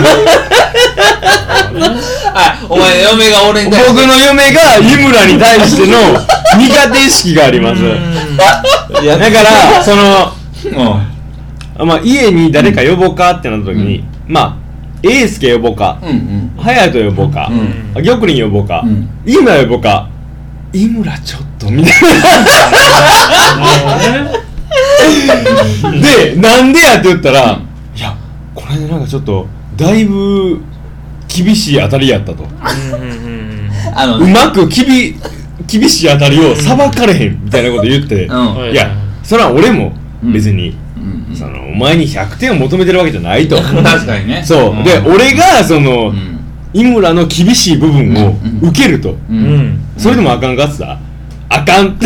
B: あ、お前の嫁が俺に対して
A: 僕の嫁が井村に対しての苦手意識がありますだからその、うん、まあ、家に誰か呼ぼうかってなった時に、うん、まあエースケ呼ぼうか、隼人、うんうん、呼ぼうか、うん、玉林呼ぼうか、うん、井村呼ぼうか、井村ちょっとみたいなで、なんでやって言ったら、うん、いや、これでなんかちょっとだいぶ厳しい当たりやったとあの、ね、うまくきび厳しい当たりを裁かれへんみたいなこと言って、うん、いや、それは俺も別に、うんそのお前にひゃくてんを求めてるわけじゃないと
B: 確かにね
A: そう、うん、で俺がその、うん、井村の厳しい部分を受けると、うんうん、それでもあかんかっつったらあかん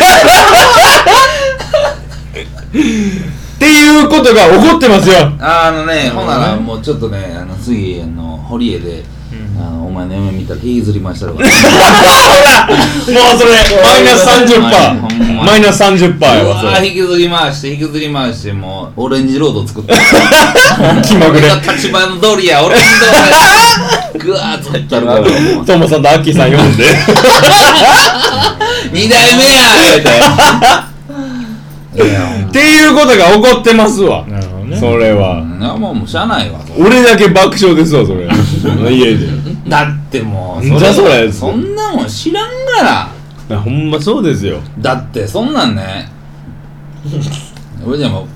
A: っていうことが起こってますよ。
B: あのね、ほならもうちょっとね、あの次あの堀江で、うん、あのお前の嫁見たら引きずりましたろからもう
A: それマイナス さんじゅっパーセント マイナス さんじゅっパーセント やわそれ
B: 引きずり回して引きずり回してもうオレンジロード作って
A: 気まぐれ
B: 立花通りやオレンジロードぐわーっとやったるから
A: トモさんとアッキーさん呼んで
B: に代目や
A: 言うてっていうことが起こってますわ。なるほどね。それは。
B: なもうもうしゃあないわ。
A: 俺だけ爆笑ですわそれ。家で。
B: だってもう
A: それそれ
B: そんなもん知らんが
A: ら。ほんまそうですよ。
B: だってそんなんね。俺でも、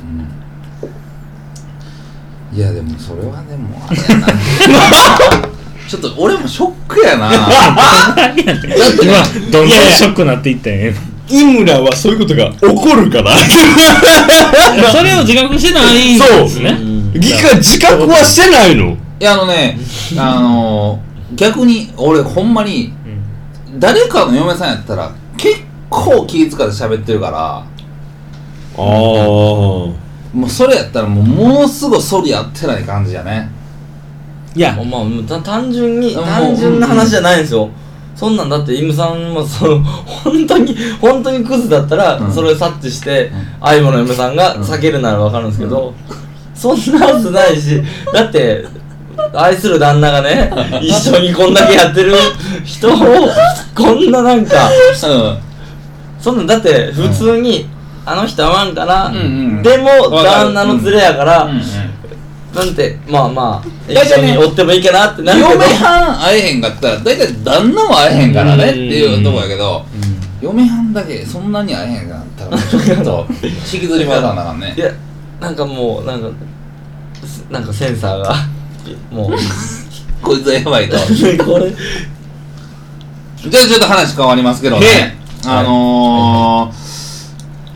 B: うん、いやでもそれはでもあれやな。ちょっと俺もショックやな。だって
C: 今どんどんショックになっていったんや。
A: 井村はそういうことが起こるから
C: それを自覚してないんですね。
A: そう自覚はしてないの。
B: いやあのねあの逆に俺ほんまに誰かの嫁さんやったら結構気遣って喋ってるからああもうそれやったらもうもうすぐソリ合ってない感じやね。
D: いやまあ単純に単純な話じゃないんですよ。そんなんだってイムさんもその本当に本当にクズだったら、うん、それを察知して相棒の嫁さんが避けるなら分かるんですけど、うん、そんなはずないしだって愛する旦那がね一緒にこんだけやってる人をこんななんか、うん、そんなんだって普通に、うん、あの人合わんかな、うんうん、でも旦那のズレやから、うんうんうんなんてまあまあ一緒におってもいいかなってなるけど
B: 嫁はん会えへんかったら大体旦那も会えへんからねっていうとこやけど、うん、嫁はんだけそんなに会えへんかったらちょっと引きずり回らなあかんね。
D: いやなんかもうなんかなんかセンサーがもう
B: こいつはやばいと
D: これ
B: じゃあちょっと話変わりますけどねあのーはい、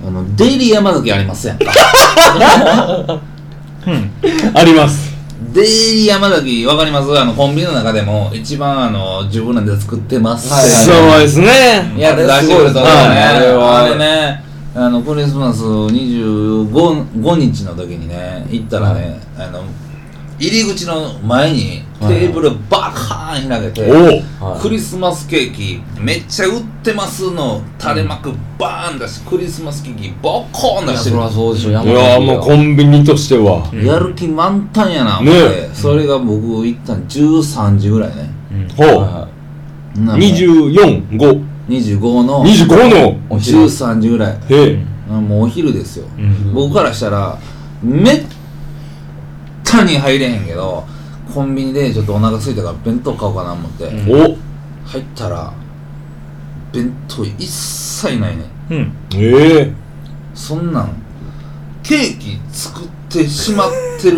B: あのデイリー山崎ありますやんか
A: うん、あります。
B: デイリー山崎わかります？あのコンビニの中でも一番あの自分らで作ってます、
A: はいはいはい、そうですね。
B: やって出してくれたからね。あれねあのクリスマスにじゅうごにちの時にね行ったらね、はい、あの入り口の前にテーブルバカーン開けて、はい、クリスマスケーキめっちゃ売ってますの垂れ幕バーン出してクリスマスケーキボッコーン出してる。
D: いやそりゃそうでしょ。
A: いやもうコンビニとしては、
B: うん、やる気満タンやな思って、ね、それが僕行ったのじゅうさんじぐらいね、
A: うん、ほう、はい、にじゅうよん、ご
B: にじゅうごの
A: にじゅうごの
B: じゅうさんじぐらいへもうお昼ですよ、うん、僕からしたらめっ単に入れへんけどコンビニでちょっとお腹空いたから弁当買おうかな思って、うん、お入ったら弁当一切ないね、うん、ええー、そんなんケーキ作ってしまってるテ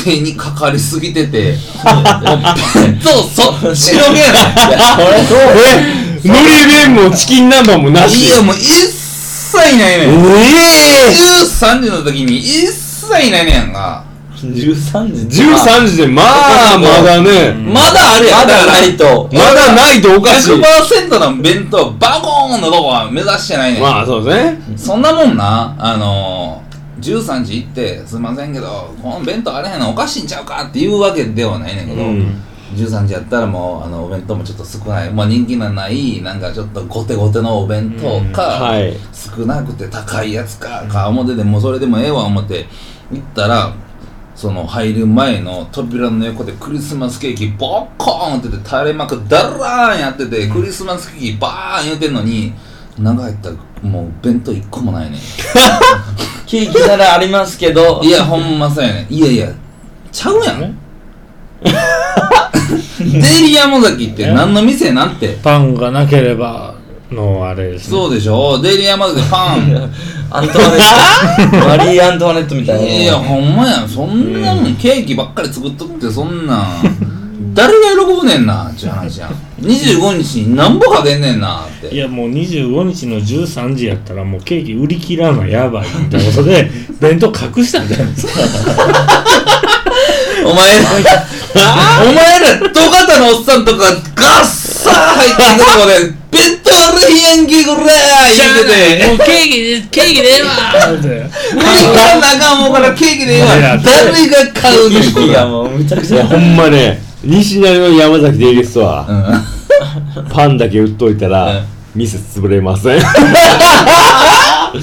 B: 手にかかりすぎててもう弁当そっちのけやない
A: え海苔弁もチキン南蛮もなし。
B: いやもう一切ないねん。
A: ええ
B: じゅうさんじの時に一切ないねんやんか。
D: じゅうさんじ
A: じゅうさんじでまあまだね、
B: まだあるやん。
D: まだないと
A: まだないとおかしい。
B: ひゃくパーセント の弁当バコーンのとこは目指してないねん。
A: まあそうですね。
B: そんなもんな、あのー、じゅうさんじ行ってすいませんけどこの弁当あれへんのおかしいんちゃうかっていうわけではないねんけど、
A: うん
B: じゅうさんじやったらもうあのお弁当もちょっと少ない、まあ、人気のないなんかちょっとゴテゴテのお弁当か、
A: うんはい、
B: 少なくて高いやつかか思っててもうそれでもええわ思って行ったらその入る前の扉の横でクリスマスケーキボッコーンってて垂れ幕ダラーンやっててクリスマスケーキバーン言うてんのに中入ったらもう弁当いっこもないねん
D: ケーキならありますけど
B: いやほんまそうやねん。いやいやちゃうやんデイリー山崎って何の店なんて
C: パンがなければのあれですね。
B: そうでしょ。デイリー山崎パン
D: アントワネットマリー・アントワネットみたいな。
B: いやほんまやん。そんなもんケーキばっかり作っとってそんなん誰が喜ぶねんなっていう話やん。にじゅうごにちに何ぼかけんねんなって。
C: いやもうにじゅうごにちのじゅうさんじやったらもうケーキ売り切らんのやばいみたいなことで弁当隠したんじゃないですか
B: お前らお前らドカタのおっさんとかガッサー入ってくるとこで弁当ある日やんけこれ言うてて
C: もうケーキでケーキでええわって
B: 売り切らなあかんもんからケーキでええわ誰が買うねんこれ。
D: いやもうむちゃくちゃ
A: いやほんまね西成の山崎デイリストは、
B: うん
A: パンだけ売っといたら、
B: うん
A: 店潰れませんだから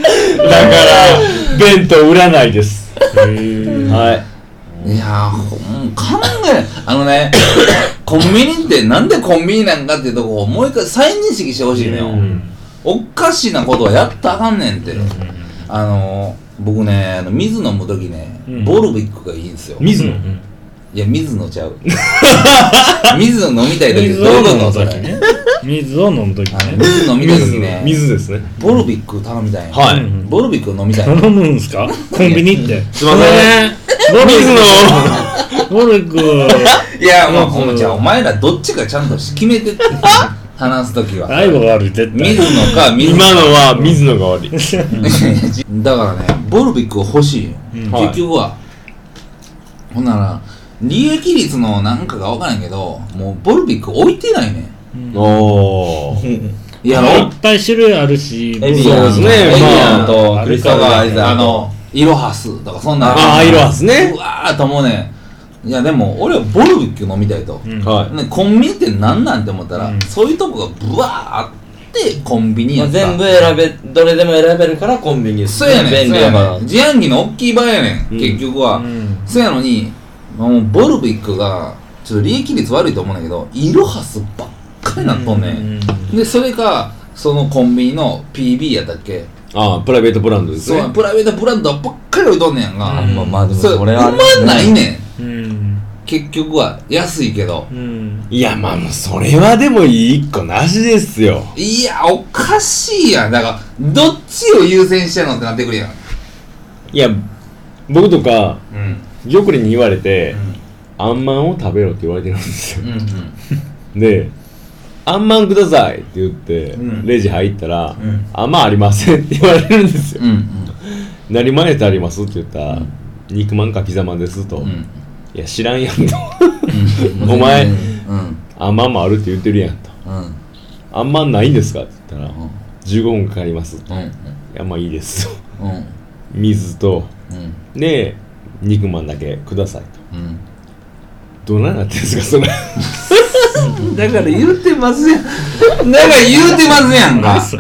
A: 弁当売らないです。はい
B: いやーほん考えあのねコンビニってなんでコンビニなんかっていうとこをもう一回再認識してほしいのよ、
A: うん、
B: おかしなことはやったらあかんねんって、うん、あのー、僕ねあの水飲む時ね、うん、ボルビックがいいんですよ。
A: 水野、うん、
B: いや水野ちゃう水野飲みたい時
C: 水を飲む時ね水を飲む時ね
B: 水飲みたい時ね
A: 水ですね。
B: ボルビック頼みたいな、
A: はい、
B: うん、ボルビック飲みたい
C: 頼むんすかコンビニって
A: すいません水野
C: ボルビック
B: いやもうほんまじゃあお前らどっちかちゃんと決めてって話す時は
C: 愛が悪い絶対
B: 水野か水野
A: 今のは水野が悪い
B: だからねボルビック欲しいよ、うん、結局は、はい、ほんなら利益率のなんかが分からんけどもうボルビック置いてないね、
A: うん、おー
B: いや
C: いっぱい種類あるし
D: エビアン、
A: そうですね、
D: エビアンと
C: まあ
D: クリスタルアイザー
B: あのイロハスとかそんな
A: ああイロハスね
B: うわーと思うね。いやでも俺はボルビック飲みたいと、
C: うん
A: はい
B: ね、コンビニって何なんて思ったら、うん、そういうとこがブワーあってコンビニやった、
D: まあ、全部選べどれでも選べるからコンビニです。
B: そうやねん
D: 便利やから
B: 自販機の大きい場合やねん、うん、結局は、うん、そうやのにもうボルビックがちょっと利益率悪いと思うんだけどイロハスばっかりなっとんねん、うん、でそれかそのコンビニの ピービー やったっけ。
A: ああプライベートブランドですね。
B: そうプライベートブランドばっかり置いとんねんやんか、
D: うん、まあまあでも
B: それ
D: それはあ
B: う
D: れ、
B: まないねん、
C: うん、
B: 結局は安いけど、
C: うん、
A: いやまあもうそれはでもいいっこなしですよ。
B: いやおかしいやん。だからどっちを優先してんのってなってくるやん。
A: いや僕とか
B: うん
A: 玉林に言われて、
B: うん、
A: あんまんを食べろって言われてるんですよ、
B: うんうん、
A: であんまんくださいって言って、うん、レジ入ったら、うん、あんまんありませんって言われるんですよ、うんうん、何マネてありますって言ったら、うん、肉まんかピザまんですと、うん、いや知らんやんとお前、うん、あんまんもあるって言ってるやんと、うん、あんまんないんですかって言ったら、うん、じゅうごふんかかりますと、うん、いやまあいいですと、うん、水と、うん、で肉まんだけくださいと、うん、どないなってんですかそれ
B: だから言うてますやんだから言うてますやんかずっ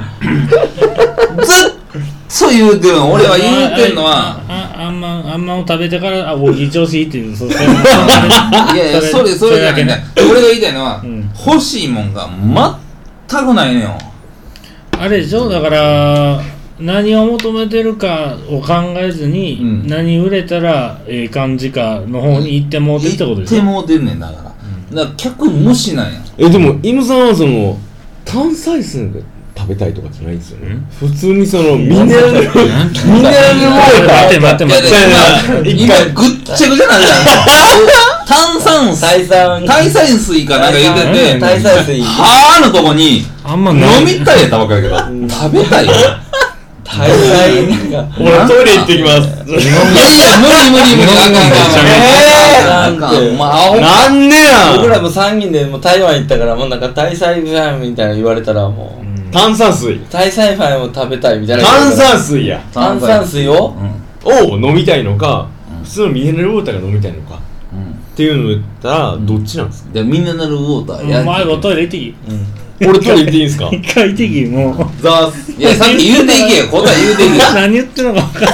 B: と言うてるの。俺は言うてんのは
C: あ, あ, あんまんあんまんを食べてからあおぎ調子いいっていうそれい
B: やいやそれそれじゃないんだ。俺が言いたいのは、うん、欲しいもんが全くないのよ。
C: あれでしょ。だから何を求めてるかを考えずに、うん、何売れたらええ感じかの方に行ってもうてるってことでしょ。
B: 行ってもうてんねんだから、うん、だから客無視なんや。
A: えでもイムさんはその炭酸水で食食べたいとかじゃないんですよね
C: ん
A: 普通にそのミネラルミネラルウォーター
C: 待って待って待って
B: いやいや今ぐっちゃぐちゃなんじゃない炭酸水
D: 炭酸
B: 炭酸水かなんか言ってて
D: 炭酸水
B: はーのとこに
C: あんま
B: 飲
C: ない
B: みたいやったら分かるけど食べたいよ
D: 大概なんか
A: 俺トイレ行ってきます
B: いやいや無理無理無理あかんあかんあかんあかんお前アホ
A: なんでや
D: 僕らもさんにんでもう台湾行ったからもうなんかタイサイファイみたいなの言われたらもう
A: 炭酸水
D: タイサイファイを食べたいみたいな
A: 炭酸水や
D: 炭酸水を
B: うん
A: を飲みたいのか
B: うん
A: 普通のミネラルウォーターが飲みたいのか
B: うん
A: っていうのを言ったらどっちなんですか
B: でミネラルウォーターや
C: お前もトイレ行ってき
D: うん
A: 俺トイレ行っていいんすか
C: 一回行ってきもう
A: ザース
B: いやさっき言うていけよ答え言うていけよ
C: 何言ってんのか分かん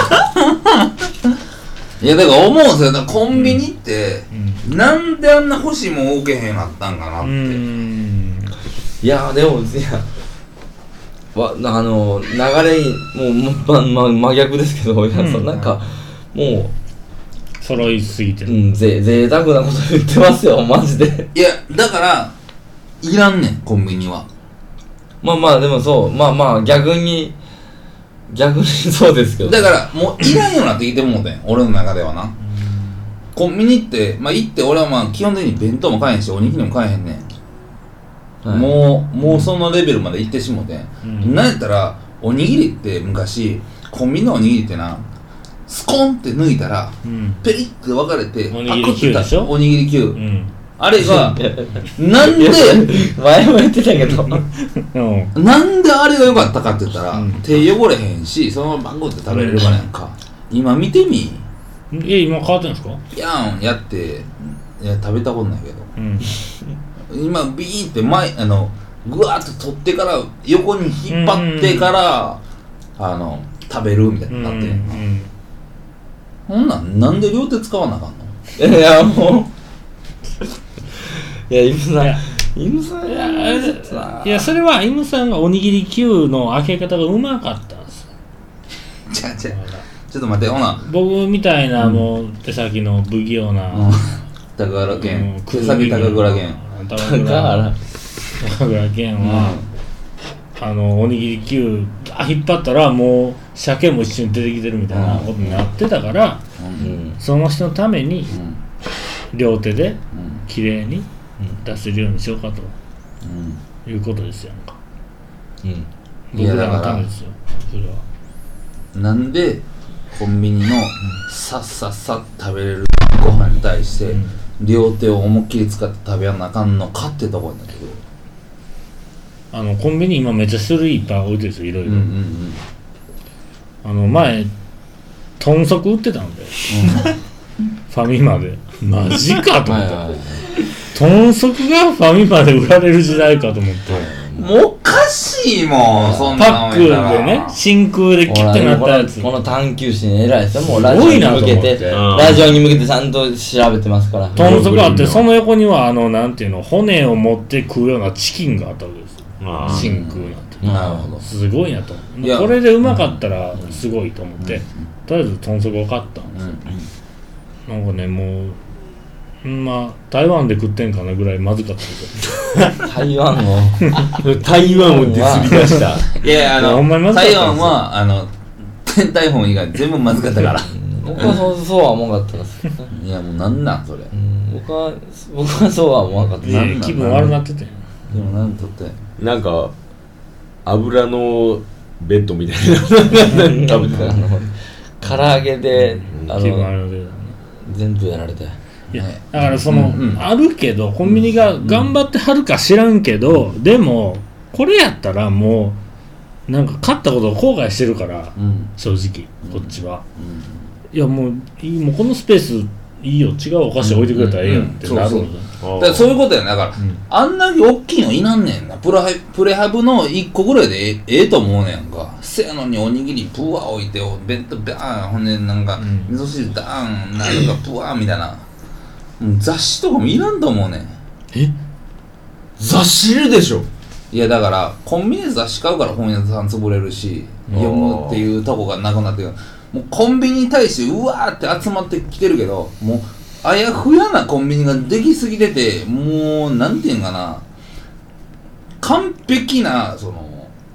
C: ない
B: いやだから思うんですよだからコンビニってなんであんな欲しいもん置けへんなったんかなっ
C: う
B: て
C: ん
D: いやでもいやわあの流れもう、まま、真逆ですけど、いや
C: うん
D: そなんかも
C: 揃いすぎて
D: う、
C: る、
D: うん、ぜ贅沢なこと言ってますよマジで
B: いやだからいらんねんコンビニは
D: まあまあでもそうまあまあ逆に逆にそうですけど
B: だからもういらんようになってきてもうてん俺の中ではなコンビニってまあ行って俺はまあ基本的に弁当も買えへんしおにぎりも買えへんねん、
D: はい
B: もうもうそのレベルまで行ってしもてん、
C: うん
B: なんやったらおにぎりって昔コンビニのおにぎりってなスコンって抜いたら
C: うん
B: ペリッて分かれて
C: おにぎり球でしょ
B: パクってたおにぎり球、
C: うん
B: あれがなんで
D: 前も言ってたけど
C: うん
B: なんであれが良かったかって言ったら、
C: うん
B: 手汚れへんしそのままバンゴって食べれるからやんか、今見てみ
C: え今変わってんですか
B: やんやっていや食べたことないけど
C: うん
B: 今ビーンって前あのぐわーっと取ってから横に引っ張ってから、あの食べるみたいになってんねんな、
C: うん
B: ほんなんなんで両手使わなあかんの
D: いやもういやイムさん
C: いや
D: イムさん
C: いやいやそれはイムさんがおにぎり球の開け方がうまかったんですよ
B: ちゃちゃちょっと待ってほな、
C: 僕みたいなもう手先の不器用な、
B: うん、高倉健手先高倉健
C: 高
D: だ
C: 倉
D: から
C: 高倉健は、あのおにぎり球あ引っ張ったらもう鮭も一緒に出てきてるみたいなことになってたから、
B: う
D: うんん
C: その人のために
B: うん
C: 両手で
B: うん
C: きれいに出せるようにしようかと
B: うん
C: いうことですやんか
D: うん
B: い
C: 僕ら
B: やだから
C: のためですよそれは
B: なんでコンビニのさっさっさっ食べれるご飯に対して
C: うん
B: 両手を思いっきり使って食べやなあかんのかってとこなんだけど
C: あのコンビニ今めっちゃ種類いっぱい置いてるんですよいろいろ、
B: うんうんうん
C: あの前豚足売ってたんでファミマでマジかと思って、
B: はいはいはい
C: 豚足がファミマで売られる時代かと思って、
B: もうおかしいもんそんな
C: パックでね真空でキュッてなったやつ
D: この探求心偉いですよもう
C: す
D: ラジオに
C: ごいなと思
D: 向
C: って
D: けて
A: うん
D: ラジオに向けてちゃんと調べてますから
C: 豚足があってその横にはあのなんていうの骨を持って食うようなチキンがあったわけですよ
A: あー
C: 真空なんて
B: なるほど
C: すごいなと
B: いや
C: これでうまかったらすごいと思ってとりあえず豚足を買った
B: うんうん
C: なんかねもううんまあ台湾で食ってんかなぐらいまずかったですよ
D: 台湾の
A: 台湾をディスり出した
B: いやいやあ
C: ほんまにま
B: の台
C: ずかったんですよ
B: 湾はあの天台本以外全部まずかったから
D: 僕はそうそうは思わなかったです
B: いやもうなんなんそれ
D: うん僕は僕はそうは思わなかったです
C: で気分悪なってて
B: でもなんとって
A: なんか油のベッドみたいなの食べてた
D: あの唐揚げであ
C: 気分悪
D: の
C: なってた
D: 全部やられて
C: いや
B: ね
C: だからその、
B: うんうん
C: あるけどコンビニが頑張ってはるか知らんけど、でもこれやったらもうなんか買ったことを後悔してるから
B: うん
C: 正直こっちは、
B: うん
C: いやもういいもうこのスペースいいよ違うお菓子置いてくれたらええやんってなるの
B: うん
C: ね
B: だからそういうことやねだから、
C: ん
B: あんだけ大きいのいなんねんなプレハプレハブのいっこぐらいでええええと思うねんかせやのにおにぎりプワー置いて弁当バーンほんでなんか、
C: ん
B: 味噌汁ダーンなんかプワーみたいなもう雑誌とかもいらんと思うねん
A: 雑誌いるでしょ
B: いやだからコンビニで雑誌買うから本屋さん潰れるし読むっていうとこがなくなってくるもうコンビニに対してうわーって集まってきてるけどもうあやふやなコンビニができすぎててもうなんていうんかな完璧なその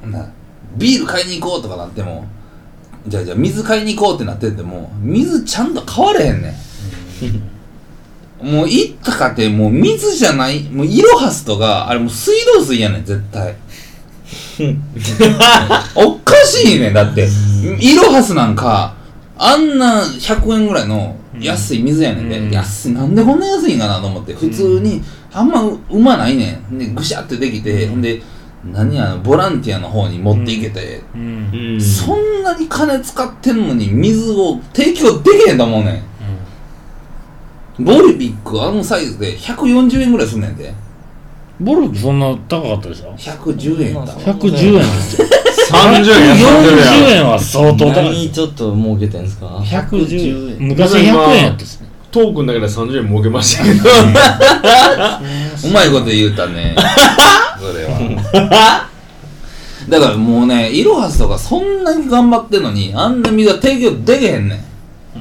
B: なビール買いに行こうとかなってもじゃあじゃあ水買いに行こうってなってても水ちゃんと買われへんねんもう行ったかってもう水じゃないもうイロハスとかあれもう水道水やねん絶対おかしいねんだってイロハスなんかあんなひゃくえんぐらいの安い水やねんで、うん、安いなんでこんな安いんかなと思って普通にあんま う, うまないねんでぐしゃってできて、うん、ほんで何やボランティアの方に持っていけて、うんうん、そんなに金使ってんのに水を提供できへんと思うねん、うん、ボルビックあのサイズでひゃくよんじゅうえんぐらいすんねんで
C: ボルビックそんな高かったでしょ
B: ひゃくじゅうえんだ
C: ひゃくじゅうえんですよ
A: さんじゅうえん
C: よんじゅうえんは相当高い
D: 何ちょっと儲けてんすか
C: ひゃくじゅうえん昔ひゃくえんやったですね
A: トークの中でさんじゅうえん儲けましたけど
B: うまいこと言うたねそれはだからもうねイロハスとかそんなに頑張ってんのにあんな水は提供できへんねん、うん、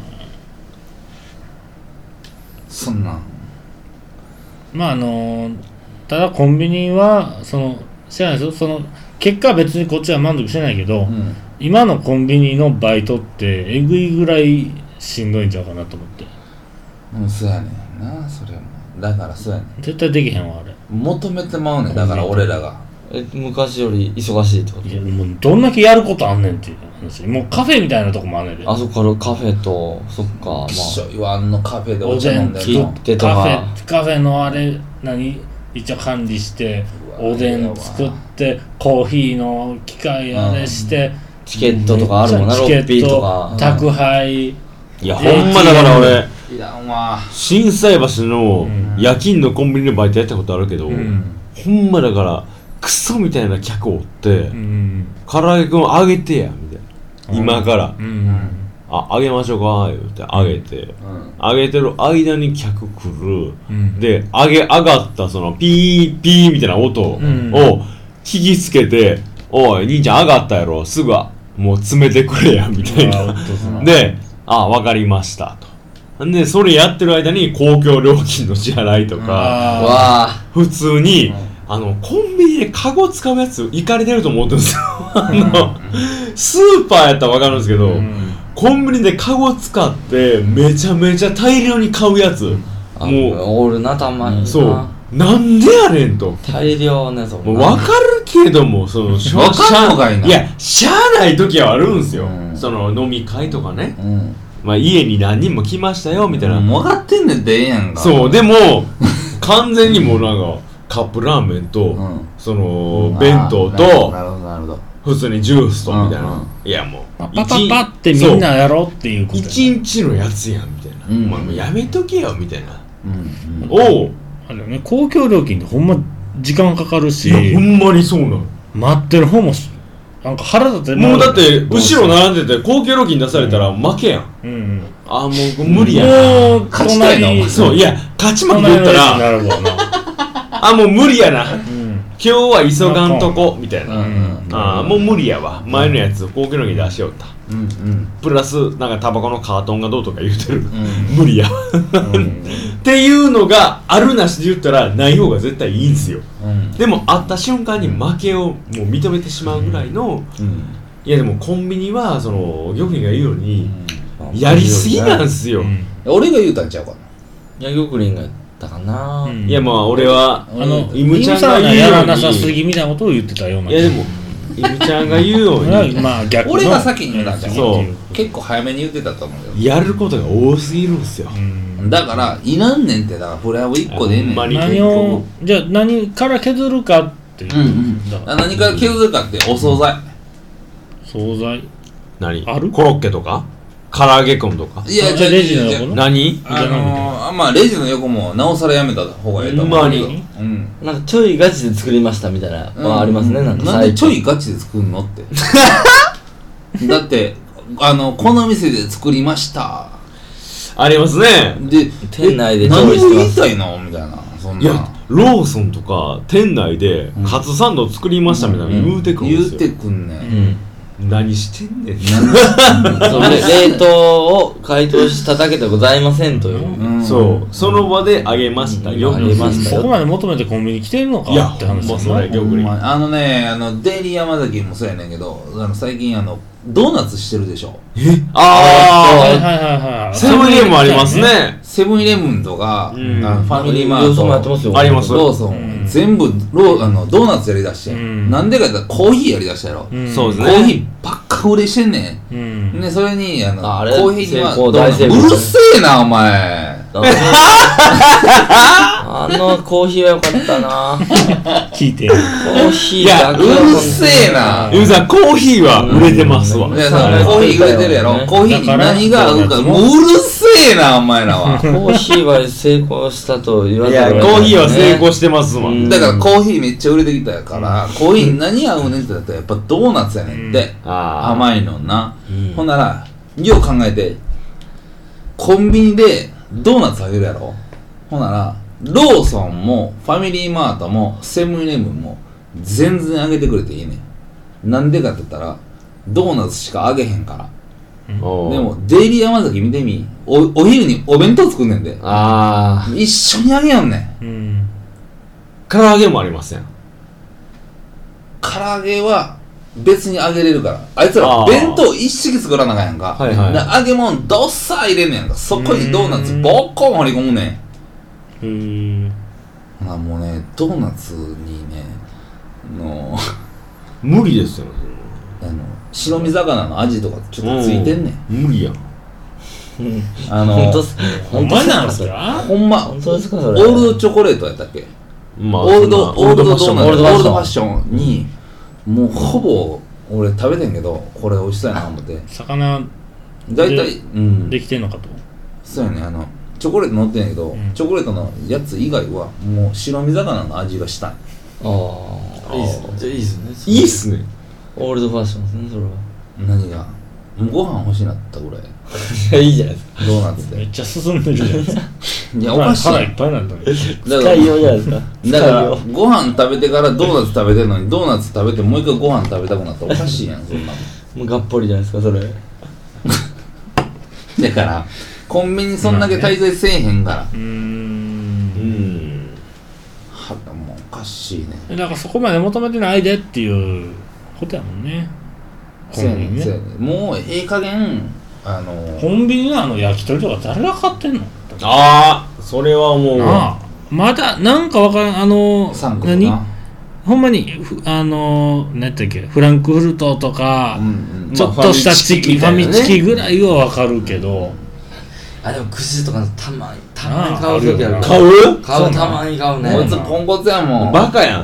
B: そんなん
C: まああのー、ただコンビニはその知らないですよその結果は別にこっちは満足してないけど、うん、今のコンビニのバイトってえぐいぐらいしんどいんちゃうかなと思って
B: うんそうやねんなそれもだからそうやねん
C: 絶対できへんわあれ
B: 求めてまうねんだから俺らが
D: え昔より忙しいってこと
C: いやもうどんだけやることあんねんっていう話もうカフェみたいなとこもあんねんで
D: あそこからカフェとそっかまあ
B: きしょいわあのカフェでお茶飲んで
C: るのカフェカフェのあれ何一応管理しておでん作ってコーヒーの機械あれして、うん、
D: チケットとかあるもんなロッピーとか
C: 宅配
A: いやほんまだから俺
B: いらんわ
A: 心斎橋の夜勤のコンビニのバイトやったことあるけど、うん、ほんまだからクソみたいな客おって、うん、唐揚げくんあげてやみたいな、うん、今から、うん、ああげましょうか言ってあげて、うん、あげてる間に客来る、うん、であげ上がったそのピーピーみたいな音を聞きつけて、うん、おい兄ちゃん上がったやろすぐもう詰めてくれやみたいなであ分かりましたとでそれやってる間に公共料金の支払いとか普通に、うんあのコンビニでカゴ使うやついかれてると思ってるんですよあのスーパーやったら分かるんですけど、うん、コンビニでカゴ使ってめちゃめちゃ大量に買うやつ、うん、
D: もうおるなたまに
A: そうなんでやねんと
D: 大量ねそ
A: もう分かるけどもその
B: 分かるのかいない
A: やしゃあない時はあるんですよ、うん、その飲み会とかね、うんまあ、家に何人も来ましたよみたいな、
B: うん、分かってんねんでええやんか
A: そうでも完全にもうなんかカップラーメンと、うん、その、うん、弁当と
B: なるほどなるほど
A: 普通にジュースとみたいな、うんうん、いやもう
C: パパパパってみんなやろっていうこと
A: 一日のやつやんみたいな、うん、お前もうやめとけよみたいな、うんうん、おう
C: あれね公共料金ってほんま時間かかるし
A: いやほんまにそうなの
C: 待ってる方もなんか腹立って
A: もうだって後ろ並んでて公共料金出されたら負けやん、うんうん、あもう無理やな
C: もう勝ちたいな
A: そういや勝ち負け言ったらなるわなあもう無理やな、うん、今日は急がんとこみたいな、うんうん、あもう無理やわ前のやつ公共料金出しよった、うんうん、プラスなんかタバコのカートンがどうとか言うてる、うん、無理や、うん、っていうのがあるなしで言ったらない方が絶対いいんですよ、うん、でも会った瞬間に負けをもう認めてしまうぐらいの、うん、いやでもコンビニはその玉林が言うように、うん、やりすぎなんすよ、うん、
B: 俺が言うたんちゃうか
D: ないや玉林がだかな、
A: うん、いやまあ俺は
C: あのイムちゃんが言うようにやらなさすぎみたいなことを言ってたようない
A: やでもイムちゃんが言うように
C: まあ逆の
B: 俺が先に言うたんじゃんそう結構早めに言ってたと思うよ
A: やることが多すぎるんですよ、うん、
B: だからいらんねんってだからこれはいっこでええねん
C: 何をじゃあ何から削るかっていう、うんうん、
B: 何から削るかってお惣菜
C: 惣菜
A: 何あるコロッケとか唐揚げくんとか
C: いやじゃあレジの横
A: 何
B: あのー、まあレジの横もなおさらやめた方がいいと思うけど、
D: うん、なんかちょいガチで作りましたみたいなのはありますね、うん、
B: なんかなんでちょいガチで作るのってだってあのこの店で作りました
A: ありますね
B: で
D: 店内で
B: 調理してます何を言いたいのみたいなそんない
A: やローソンとか店内でカツサンド作りましたみたいなの言うてくんですよ、
B: うん、言うてくんね、うん
A: 何してんねん
D: それ冷凍を解凍しただけでございませんという、
B: うん、
A: そうその場であげましたよ、
D: あげましたよ。
C: そこまで求めてコンビニ来てるのか
A: いや
C: って話
A: もうそれ
C: だ
A: 逆に
B: あのねあのデイリー山崎もそうやねんけどあの最近あのドーナツしてるでしょ。
C: はい
A: あ
C: はいはいはい
A: あセブンイレブンありますね。
B: セブンイレブンとか、
A: うん
B: あのファミリーマ
D: ローソンもや
B: ート
D: ってますよ。
A: あります
B: ローソン、
C: うん
B: 全部ローあのドーナツやりだして、
C: うん
B: なんでかって言ったらコーヒーやりだしたやろ、
C: うん
A: そうです
B: コーヒーばっか売れしてんねん、
C: うん
B: でそれにあの
D: ああれ
B: コーヒーには
D: 成功
B: ドーナツ
D: 大成功
B: うるせえなお前
D: あのコーヒーはよかったな。
C: 聞いて
D: コーヒー
A: いや
D: だけ
B: うるせえな
A: ゆうさんコーヒーは売れてますわ、
D: うん
B: でそのコーヒー売れてるやろ、
D: ね
B: コーヒーに何が合うか
C: だから
B: もううるせえなお前らは
D: コーヒーは成功したと言わ
A: いや
D: ざるを得ない
A: コーヒーは成功してますわ、
D: うん
B: だからコーヒーめっちゃ売れてきたやから、コーヒーに何合うねんってなったらやっぱドーナツやねんって、
A: あー
B: 甘いのな、
D: うん
B: ほんならよう考えてコンビニでドーナツあげるやろ、ほんならローソンもファミリーマートもセブンイレブンも全然あげてくれていいねん。なんでかって言ったらドーナツしかあげへんから。
A: おー
B: でもデイリー山崎見てみ、おお昼にお弁当作んねんで、
A: あ
B: 一緒にあげやんねん。
C: うん
A: ー唐揚げもありません。
B: 唐揚げは別にあげれるから、あいつら
A: あー
B: 弁当一式作らなあかんやんか、
A: はいはい
B: で揚げ物どっさ入れんねやんか、そこにドーナツボッコン放り込むねん。
C: へー
B: ほなもうねドーナツにねの
A: 無理ですよ
B: あの白身魚の味とかちょっとついてんねん、
A: うん無理やん。
B: あの
D: 本当っすね。
C: ほんまなんすか
B: ほんま
D: 本当ですか
B: オ
D: それ。
B: ールドチョコレートやったっけ、
A: まあ
B: オールド
A: そんな
B: オールドドーナツ
A: オ
B: オールド
A: ールドファッション
B: ファッションにもうほぼ俺食べてんけどこれ美味しそうやな思って
C: 魚
B: 大体うん
C: できてんのかと
B: そうやね、あのチョコレート乗ってんやけど、
C: うん
B: チョコレートのやつ以外はもう白身魚の味がしたい。
D: ああ、いいっすね。じゃあいいっすね。
A: いいっすね。
D: オールドファッションですね、それは。
B: 何がもうご飯欲しいなったぐらい
D: いや、いいじゃないですか。
B: ドーナツで
C: めっちゃ進んでるじゃないですか
B: いやおかしい
C: 腹いっぱいになったね
B: だ
D: 使
B: から
D: いようじゃないですか。
B: だから
D: 使いよ
B: ご飯食べてからドーナツ食べてるのにドーナツ食べてもう一回ご飯食べたくなったらおかしいやんそんな
D: う。もうがっぽりじゃないですか、それ。
B: のだからコンビニそんだけ滞在せえへんから、
C: うーん
A: うん
B: はもうおかしいね。
C: だからそこまで求めてないでっていうことやもんねコ
B: せや
C: ンビニね
B: ねんせやねんもうええ加減あの
C: コンビニのあの焼き鳥とか誰が買ってんの
A: ああそれはもう
C: なあまだなんかわからんあの
B: サンクと
C: 何
B: な
C: ほんまにふあの何やったっけフランクフルトとか、
B: うんうん
C: ちょっとしたチキン、ファミチキぐらいはわかるけど
D: あ、でも串とかたまに、たまに買う時ある。
A: 買う
D: 買う、たまに買うね。
B: こいつポンコツやもん。
A: バカやん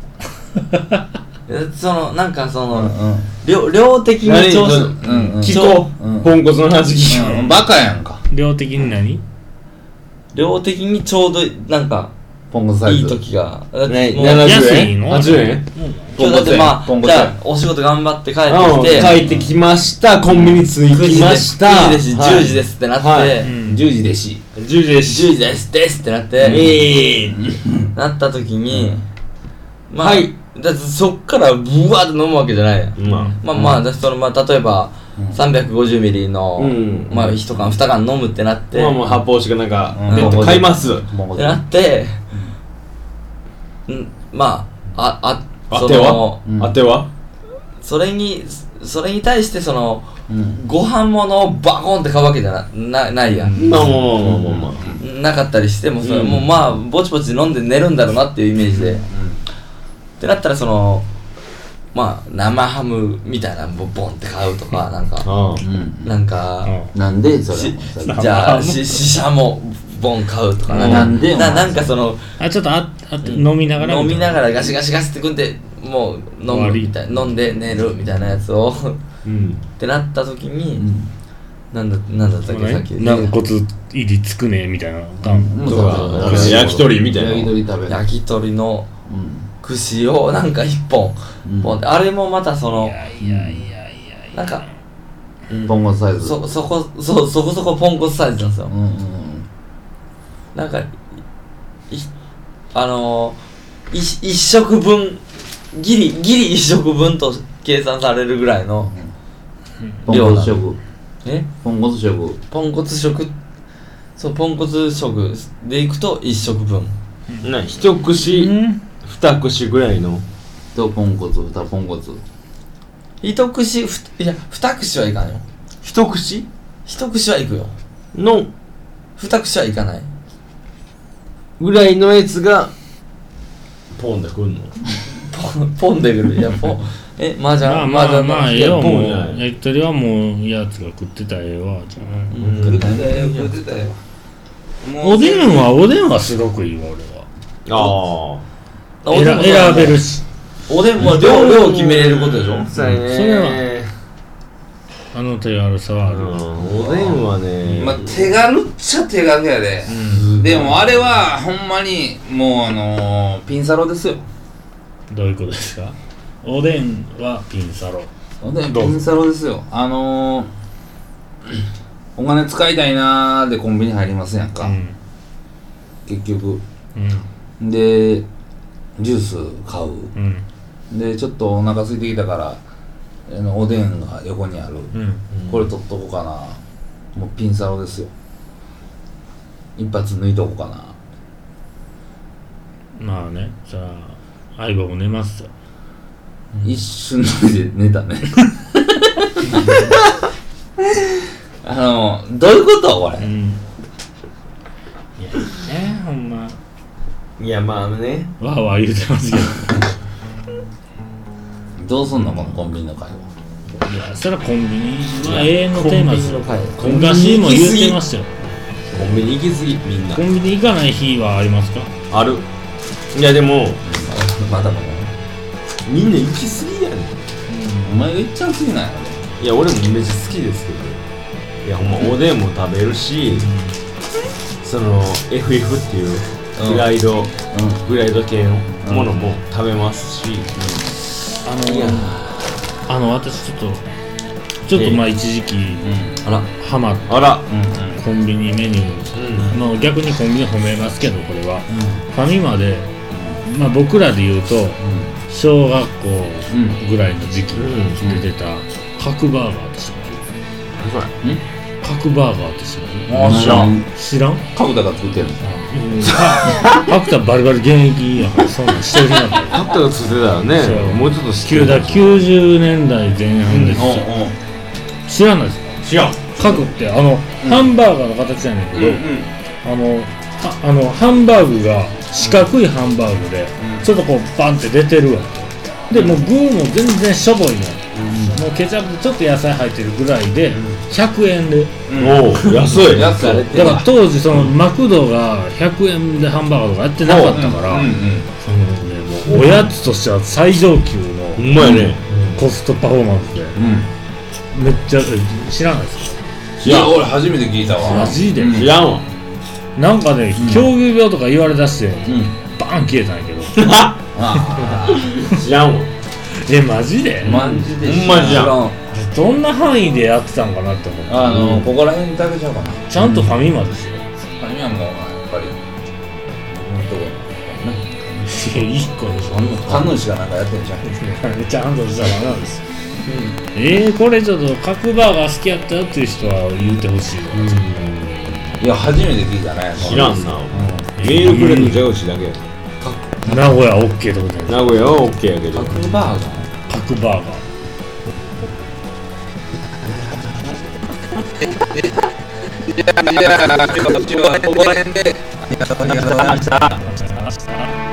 D: えその、なんかその、
B: うんうん
D: 量量的に調子、
B: うんうん
A: 聞こう、
B: うん
A: ポンコツの話聞こう、
B: うんバカやんか
C: 量的に何
D: 量的にちょうど、なんか、
B: ポンコツサイズ
D: いい時が。だって
A: ね
D: もう
A: ななじゅう
C: 安い
A: えん
C: の
A: はちじゅうえん
D: 今日だってまあ、
B: ポンコツ
D: じゃあ、お仕事頑張って帰って
A: うん
D: きて、
A: 帰ってきましたコンビニ着
D: 9
A: き
D: 時で、
A: ました
D: 9時です、じゅうじですってなって、
A: はい
C: うん
B: じゅうじでし
A: じゅうじです
D: じゅうじですですってなって、
A: ええ
D: なった時に、まあ、
A: はい
D: だってそっからブワーって飲むわけじゃないやん。
A: まあ
D: まあまあ、だってそのまあ例えば、
B: うん
D: さんびゃくごじゅうミリの、
A: うん
D: まあいち缶に缶飲むってなって、
A: まあもう発泡酒かなんか
B: うん
A: ベッド買います
B: ポンコツ
D: ってなって、んまあ、あ、あ、そ
A: 当ては
D: の、
B: うん
A: 当ては
D: それに、それに対してその、
B: うん
D: ご飯物をバコンって買うわけじゃな、なないやん。
A: まあまあまあまあまあまあ
D: なかったりしても、それ
A: うん
D: もうまあ、ぼちぼち飲んで寝るんだろうなっていうイメージで。ってなったらそのまあ生ハムみたいなのボボンって買うとかなんか
A: ああ
B: うん
D: なんか
B: なんでそれ
D: し
B: も
D: じゃあしししゃもボン買うとか
A: うん
B: なんで
D: ななんかその
C: あちょっとああ飲みながら
D: 飲みなが
C: ら
D: らガシガシガシってくんでもう飲むみたい飲んで寝るみたいなやつを
A: うん
D: ってなった時に、
B: うん
D: なんだなんだったっけさっき
C: 軟骨入りつくねみたいなが
B: うん
A: とかなんか焼き鳥みたいな
B: 焼き鳥食べる
D: 焼き鳥の
B: うん
D: 串をなんか一本、
B: うん
D: ポンってあれもまたその
C: いやいやいやいや
D: なんか、
B: ポンコツサイズ
D: そそこそそこそこポンコツサイズなんですよ、
B: うんうん
D: なんかいあのー、い一食分ギリギリ一食分と計算されるぐらいの
B: うんポンコツ食
D: え
B: ポンコツ食
D: ポンコツ食そうポンコツ食でいくといっ食分
A: な一串
C: うん
A: 二串ぐらいの
B: とポンコツ二ポンコツ
D: 一串ふいや二串はいかんよ
A: 一串
D: 一串はいくよ
A: の
D: 二串はいかない
A: ぐらいのやつがポンでくんの
D: ポンポンでくるいやポンえ麻雀
C: まあまあ
D: 麻雀の
C: まあええよ
A: ポ
C: もう
A: ンじゃない
C: 焼き鳥はもうやつが食ってたらええわじゃあ
D: うん
B: 食ってたよ食ってたよ
C: おでんはおでんはすごくいいわ俺は
A: あ
D: おでんも
C: 選選べるし
D: おでんも量量決めれることでしょ
A: あそうやね
C: それはあの手軽さはあ
A: う
C: るわ
A: んおでんはね
B: まあ手軽っちゃ手軽やで、でもあれはほんまにもうあのー、ピンサロですよ
C: どういうことですかおでんはピンサロ
B: おでんピンサロですよあのー、お金使いたいなーでコンビニ入りますやんか、
C: うん
B: 結局
C: うん
B: でジュース買う
C: うん
B: でちょっとお腹空いてきたからあのおでんが横にある、
C: うん
B: これ取っとこうかなもうピンサロですよ一発抜いとこうかな
C: まあねじゃあ相棒も寝ますよ
B: 一瞬で寝たねあのどういうことこれ、
C: うんいやねほんま
A: いやまあね
C: わーわー言うてますけど
B: どうすんのこのコンビニの会話
C: いやそれはコンビニは永遠のテーマですよ
D: コンビニの会
C: 昔も言ってましたよ
A: コンビニ行き過ぎみんな
C: コンビニ行かない日はありますか
A: あるいやでも
B: まだまだ
A: みんな行き過ぎやね
B: お前がいっちゃんすぎないの
A: いや俺もめっちゃ好きですけどいやほんまおでんも食べるしその エフエフ っていうフライド、フライド系のものも食べますし、
C: あの
A: いや
C: あの私ちょっとちょっとまあ一時期
D: あら
C: ハマった
A: あら
B: うんうん
C: コンビニメニュー、
A: うん
C: まあ逆にコンビニ褒めますけどこれは、ファミマで、まあ、僕らで言うと小学校ぐらいの時期に出てた角バーガーって知って
A: それ
C: る角バーガーって知ってる
B: あ知らん
C: 知らん
B: 角田が作ってるの
C: 角田バリバリ現役やからそんなんしてる日なんだよ
A: カットがついてたらね
C: そう
A: もうちょっと知って
C: きゅうだきゅうじゅうねんだいぜん半ですよ、知らないですか
A: 知らん
C: 角ってあの、ハンバーガーの形やねんけど、あのはあのハンバーグが四角いハンバーグで、ちょっとこうバンって出てるわけでもう具も全然しょぼいの、もうケチャップちょっと野菜入ってるぐらいでひゃくえんで、
A: おお安い
B: 安い
C: だから当時そのマクドがひゃくえんでハンバーガーとかやってなかったから、
B: うんうん
C: そのねもうおやつとしては最上級の
A: ほんまやね
C: コストパフォーマンスで
B: うん
C: めっちゃえ知らないですか
B: いや俺初めて聞いたわ
C: マジで、
B: うん
A: 知らんわ
C: なんかね狂牛病とか言われだして、
B: うん
C: バーン消えたんやけど
B: あ
A: 知らんわ
C: えマジで、
B: あマジで
A: ほんまじゃん
B: 知らん
C: どんな範囲でやってたんかなって思って
B: あのここら辺に食べちゃうかな
C: ちゃんとファミマですよ、
B: 他にはもうやっぱり本当
C: いやいっこでしょ
B: 観音氏がなんかやってんじゃん
C: ちゃんとしたらダメなんですよ、えー、これちょっと角バーガー好きやったよっていう人は言うてほしいわ、
B: いや初めて聞いたね
A: 知らんなメールくれるのジャグシーだけ
C: 名古屋 OK ってことやね
A: 名古屋は OK やけど
B: 角バーガー
C: 角バーガー
B: いや、こっちはここら辺で。
C: ありがとうございました。